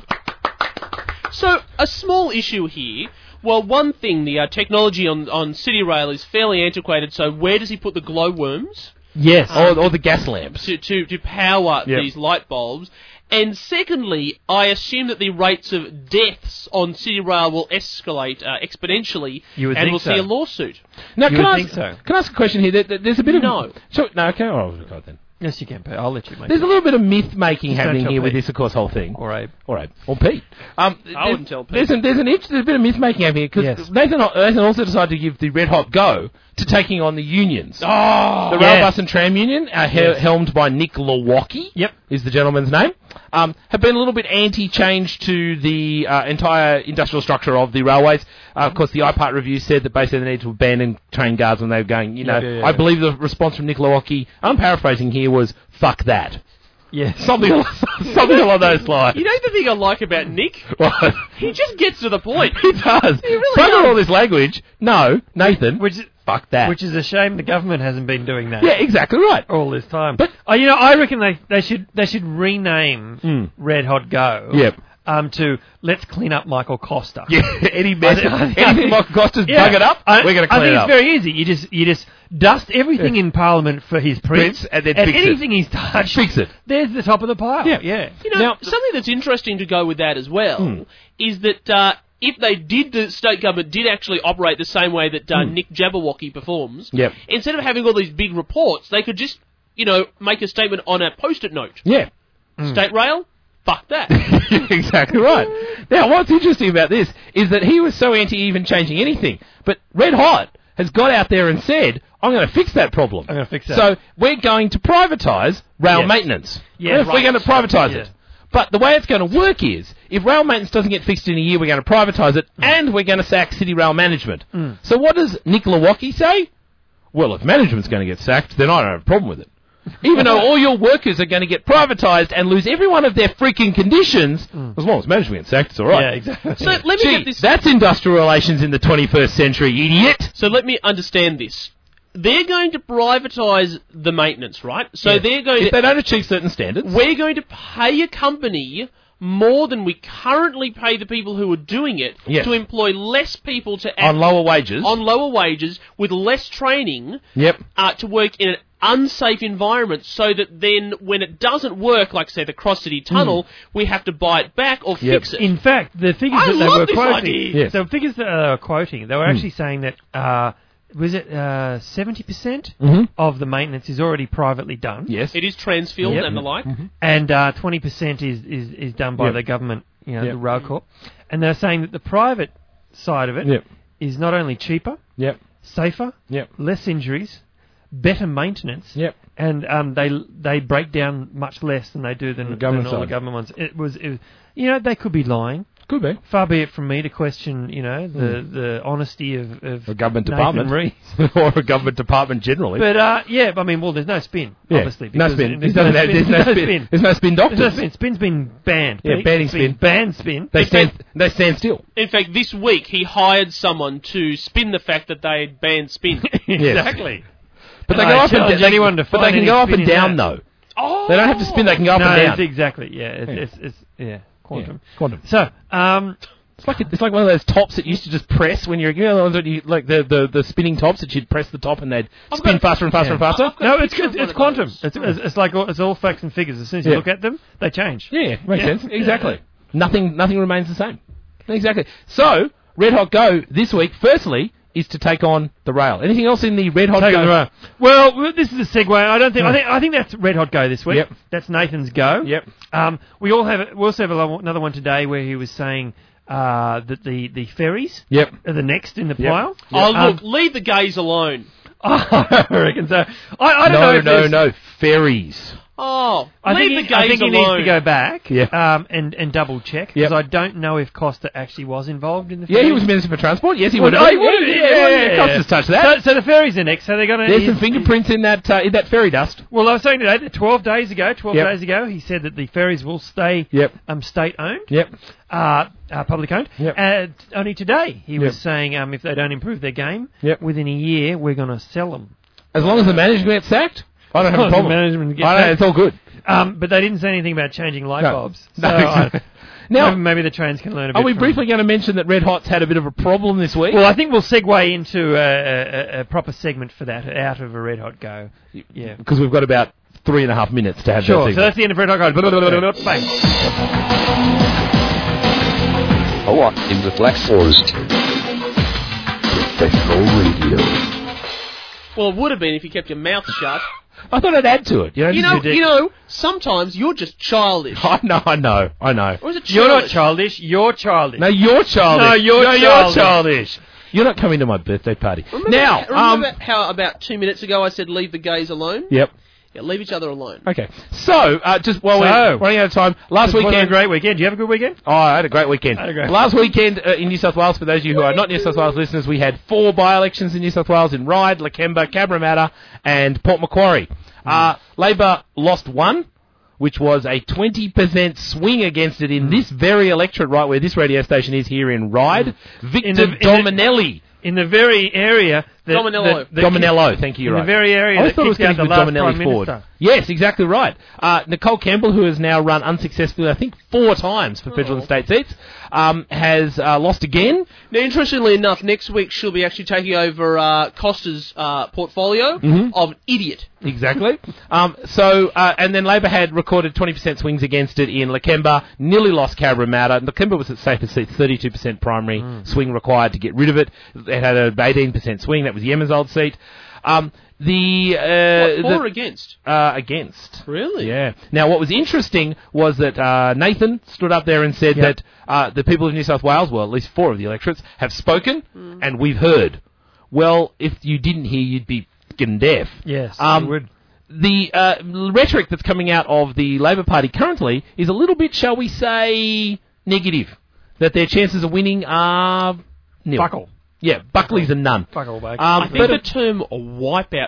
So, a small issue here. Well, one thing, the uh, technology on, on City Rail is fairly antiquated, so where does he put the glowworms Yes. or, or the gas lamps. to, to, to power Yep. these light bulbs? And secondly, I assume that the rates of deaths on City Rail will escalate uh, exponentially, You would and think we'll so. see a lawsuit. Now, You can would I, think ask, so. can I ask a question here? There, there- there's a bit of... No. So, no, okay, oh, God then. Yes, you can, Pete. I'll let you make There's it. a little bit of myth-making Just don't happening tell here with Pete. this, of course, whole thing. Or Abe. Or Abe. Or Pete. Um, I there's- wouldn't tell Pete. There's, an, there's, an, itch- there's a bit of myth-making happening here, because Yes. Nathan, Nathan also decided to give the Red Hot Go to taking on the unions. Oh, The Rail, yes. Bus and Tram Union, uh, he- Yes. helmed by Nick Lewocki, Yep. is the gentleman's name, um, have been a little bit anti-change to the uh, entire industrial structure of the railways. Uh, of course, the I PART review said that basically they need to abandon train guards when they were going, you know, Yeah, yeah, yeah, I yeah. believe the response from Nick Lewocki, I'm paraphrasing here, was, fuck that. Yes. Something along, something along those lines. You know the thing I like about Nick? What? He just gets to the point. He does. He really Fuck does. all this language. No, Nathan, Which is, fuck that. which is a shame the government hasn't been doing that. yeah, exactly right. All this time. But- oh, you know, I reckon they, they should they should rename Mm. Red Hot Go. Yep. Um, to Let's Clean Up Michael Costa. Yeah, any mess, I think- I think- anything Michael Costa's Yeah. buggered up, I, we're going to I clean think it up. it's very easy. You just you just dust everything in Parliament for his prints, Prints, and then fix it. anything he's touched, Fix it. There's the top of the pile. Yeah. yeah. You know, Now- something that's interesting to go with that as well Hmm. is that uh, if they did, the state government did actually operate the same way that uh, Hmm. Nick Jabberwocky performs, Yep. instead of having all these big reports, they could just, you know, make a statement on a post-it note. Yeah. State Rail, fuck that. Exactly right. Now, what's interesting about this is that he was so anti even changing anything, but Red Hot has got out there and said, I'm going to fix that problem. I'm gonna fix that. So we're going to privatise rail Yes. maintenance. Yeah, We're right. going to privatise Yeah. it. But the way it's going to work is, if rail maintenance doesn't get fixed in a year, we're going to privatise it, and we're going to sack City Rail management. Mm. So what does Nick Lewocki say? Well, if management's going to get sacked, then I don't have a problem with it. Even though all your workers are going to get privatised and lose every one of their freaking conditions, as long as management gets sacked, it's all right. Yeah, exactly. So let me Gee, get this. that's industrial relations in the twenty-first century, idiot. So let me understand this. They're going to privatise the maintenance, right? So Yes. they're going If to. they don't achieve certain standards. We're going to pay a company more than we currently pay the people who are doing it Yes. to employ less people to act On lower wages. on lower wages with less training Yep. uh, to work in an unsafe environment, so that then when it doesn't work, like say the Cross City Tunnel, we have to buy it back or Yep. fix it. In fact, the figures I that they love were this quoting, idea. Yes. the figures that they were quoting, they were Hmm. actually saying that uh, was it uh, seventy percent Mhm. of the maintenance is already privately done, Yes. It is Transfield Yep. and the like. and uh, twenty percent is, is, is done by Yep. the government, you know, Yep. the Rail Corp. And they're saying that the private side of it is Yep. not only cheaper, Yep. safer, Yep. less injuries, better maintenance, Yep. and um, they they break down much less than they do than, The government than all the side. government ones. It was, it was, you know, they could be lying. Could be. Far be it from me to question, you know, the, the honesty of, of A government Nathan department. Rees. or a government department generally. But uh, yeah, I mean, well, there's no spin, Yeah. obviously. No because spin. There's, There's no no- spin. there's no spin. There's no spin doctors. There's no spin. Spin's been banned. Yeah, Pete. banning It's been spin. Banned spin. they In stand. fact- They stand still. In fact, this week he hired someone to spin the fact that they had banned spin. Exactly. But they And go I up and challenge down. anyone to But they find can any go up spin and in down that. though. Oh. They don't have to spin; they can go up no, and down. it's exactly. Yeah, it's Yeah. it's, it's yeah, quantum. Yeah, quantum. So, um, It's like it's like one of those tops that you used to just press when you're, you know, the ones that you, like the, the, the spinning tops that you'd press the top and they'd I've spin got- faster and faster yeah. and faster. I've got no, a it's picture it's, of one it's of quantum. those. It's, it's it's like all, it's all facts and figures. As soon as you Yeah. look at them, they change. Yeah, makes Yeah. sense. Exactly. Nothing nothing remains the same. Exactly. So, Red Hot Go this week, firstly, is to take on the rail. Anything else in the Red Hot Take Go? on the rail. Well, w- this is a segue. I don't think. I think. I think that's Red Hot Go this week. Yep. That's Nathan's Go. Yep. Um, we all have. We also have a lo- another one today where he was saying uh, that the the ferries. Yep. Are the next in the Yep. pile. Oh, Um, look, leave the gays alone. I reckon so. I, I don't no, know. If no, there's- no. Ferries. Oh, I leave think, the he, gays I think he alone. needs to go back Yeah. um, and, and double check because Yep. I don't know if Costa actually was involved in the Yeah, ferries. he was Minister for Transport. Yes, he Well, would oh, have. he would have, yeah, yeah, yeah, yeah. Costa's touched that. So, so the ferries are next. So they're going to. There's some fingerprints in that uh, in that ferry dust. Well, I was saying today that twelve days ago, twelve Yep. days ago, he said that the ferries will stay Yep. um, state owned, Yep. uh, uh, public owned. Yep. Uh, t- only today he was Yep. saying um, if they don't improve their game Yep. within a year, we're going to sell them. As long as the management gets sacked, I don't have a As long as the problem. management gets I don't, sacked. it's all good. Um, but they didn't say anything about changing light No. bulbs. No, So exactly. I, Now- maybe, maybe the trains can learn a bit. Are we from briefly going to mention that Red Hot's had a bit of a problem this week? Well, I think we'll segue into a, a, a proper segment for that out of a Red Hot Go. Yeah. Because we've got about three and a half minutes to have Sure, that so that's the end of Red Hot Go. Bang. A walk in the Black Forest. Professional radio. Well, it would have been if you kept your mouth shut. I thought I'd add to it. You know, You just know, do- you know. Sometimes you're just childish. I know, I know, I know. Or is it You're not childish? childish, you're childish. No, you're childish. No, you're no, childish. you're childish. You're not coming to my birthday party. Remember, now, remember um, how about two minutes ago I said leave the gays alone? yep. Yeah, leave each other alone. Okay. So, uh, just while So- we're running out of time, last It was a weekend. great weekend. Do you have a good weekend? Oh, I had a great weekend. I had a great Last weekend uh, in New South Wales, for those of you who are not New South Wales listeners, we had four by-elections in New South Wales in Ryde, Lakemba, Cabramatta and Port Macquarie. Uh, Labor lost one, which was a twenty percent swing against it in this very electorate, right where this radio station is here in Ryde. Victor In the- in the- Dominelli. In the very area that... Dominello. that- that Dominello, thank you, In right. the very area I that thought it was kicked out going the to be last Dominelli Prime Ford. Minister. Yes, exactly right. Uh, Nicole Campbell, who has now run unsuccessfully, I think, four times for federal and state seats, um, has uh, lost again. Now, interestingly enough, next week she'll be actually taking over uh, Costa's uh, portfolio Mhm. of idiot. Exactly. um, so, uh, and then Labor had recorded twenty percent swings against it in Lakemba, nearly lost Cabramatta. Lakemba was its safest seat, thirty-two percent primary swing required to get rid of it. It had an eighteen percent swing, that was Yemen's old seat. Um, the, uh, What, for the- or against? Uh, against. Really? Yeah. Now, what was interesting was that uh, Nathan stood up there and said Yep. that uh, the people of New South Wales, well, at least four of the electorates, have spoken, Mm. and we've heard. Well, if you didn't hear, you'd be f***ing deaf. Yes, Um, you would. The uh, rhetoric that's coming out of the Labor Party currently is a little bit, shall we say, negative. That their chances of winning are nil. Buckle. Yeah, Buckley's a none. Buckle back. Um, I think but the term wipeout.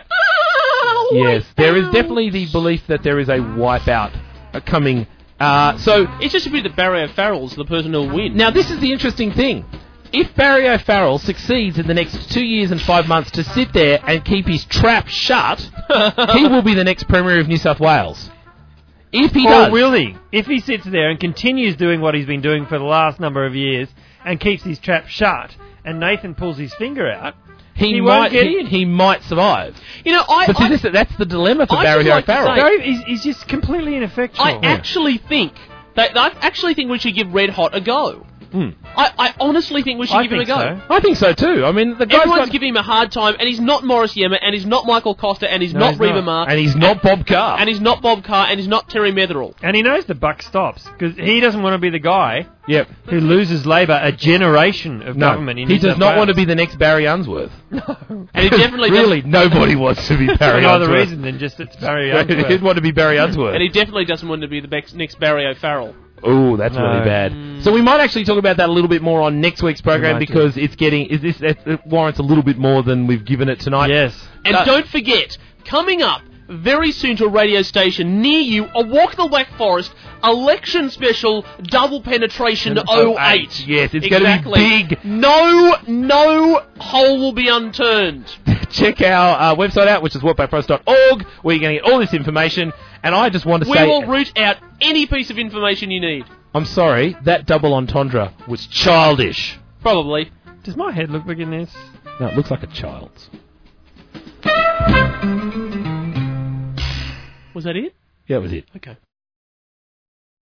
yes, there is definitely the belief that there is a wipeout uh, coming. Uh, so It's just a bit that Barry O'Farrell's the person who'll win. now this is the interesting thing. If Barry O'Farrell succeeds in the next two years and five months to sit there and keep his trap shut, he will be the next Premier of New South Wales. If he or does. will he? If he sits there and continues doing what he's been doing for the last number of years and keeps his trap shut, and Nathan pulls his finger out, he, he might won't get he, in. he might survive. You know, I, But see, I, this, that's the dilemma for I'd Barry just like to O'Farrell. say- No, he's, he's just completely ineffectual. I actually think that I actually think we should give Red Hot a go. Hmm. I, I honestly think we should I give him a think go. so. I think so too. I mean, the guy's Everyone's got, giving him a hard time, and he's not Morris Yema, and he's not Michael Costa, and he's No, not he's Reba not. Mark, and he's not Bob Carr. and he's not Bob Carr, and he's not Terry Metherell. And he knows the buck stops, because he doesn't want to be the guy Yep. who loses Labor a generation of No, government in he New does South not Wales. want to be the next Barry Unsworth. And he definitely really doesn't, nobody wants to be For Barry no other Unsworth. reason than just it's Barry He'd Unsworth. want to be Barry Unsworth. and he definitely doesn't want to be the bex- next Barry O'Farrell. Oh, that's No. really bad. So we might actually talk about that a little bit more on next week's program might do. because it's getting is this it, it warrants a little bit more than we've given it tonight. Yes. And Uh, don't forget, coming up very soon to a radio station near you, a Walk in the Black Forest election special double penetration oh eight. Yes, it's exactly. going to be big. No, no hole will be unturned. Check our uh, website out, which is work by press dot org, where you're going to get all this information. And I just want to We say... will root out any piece of information you need. I'm sorry, that double entendre was childish. Probably. Does my head look big in this? No, it looks like a child's. Was that it? Yeah, that was it. Okay.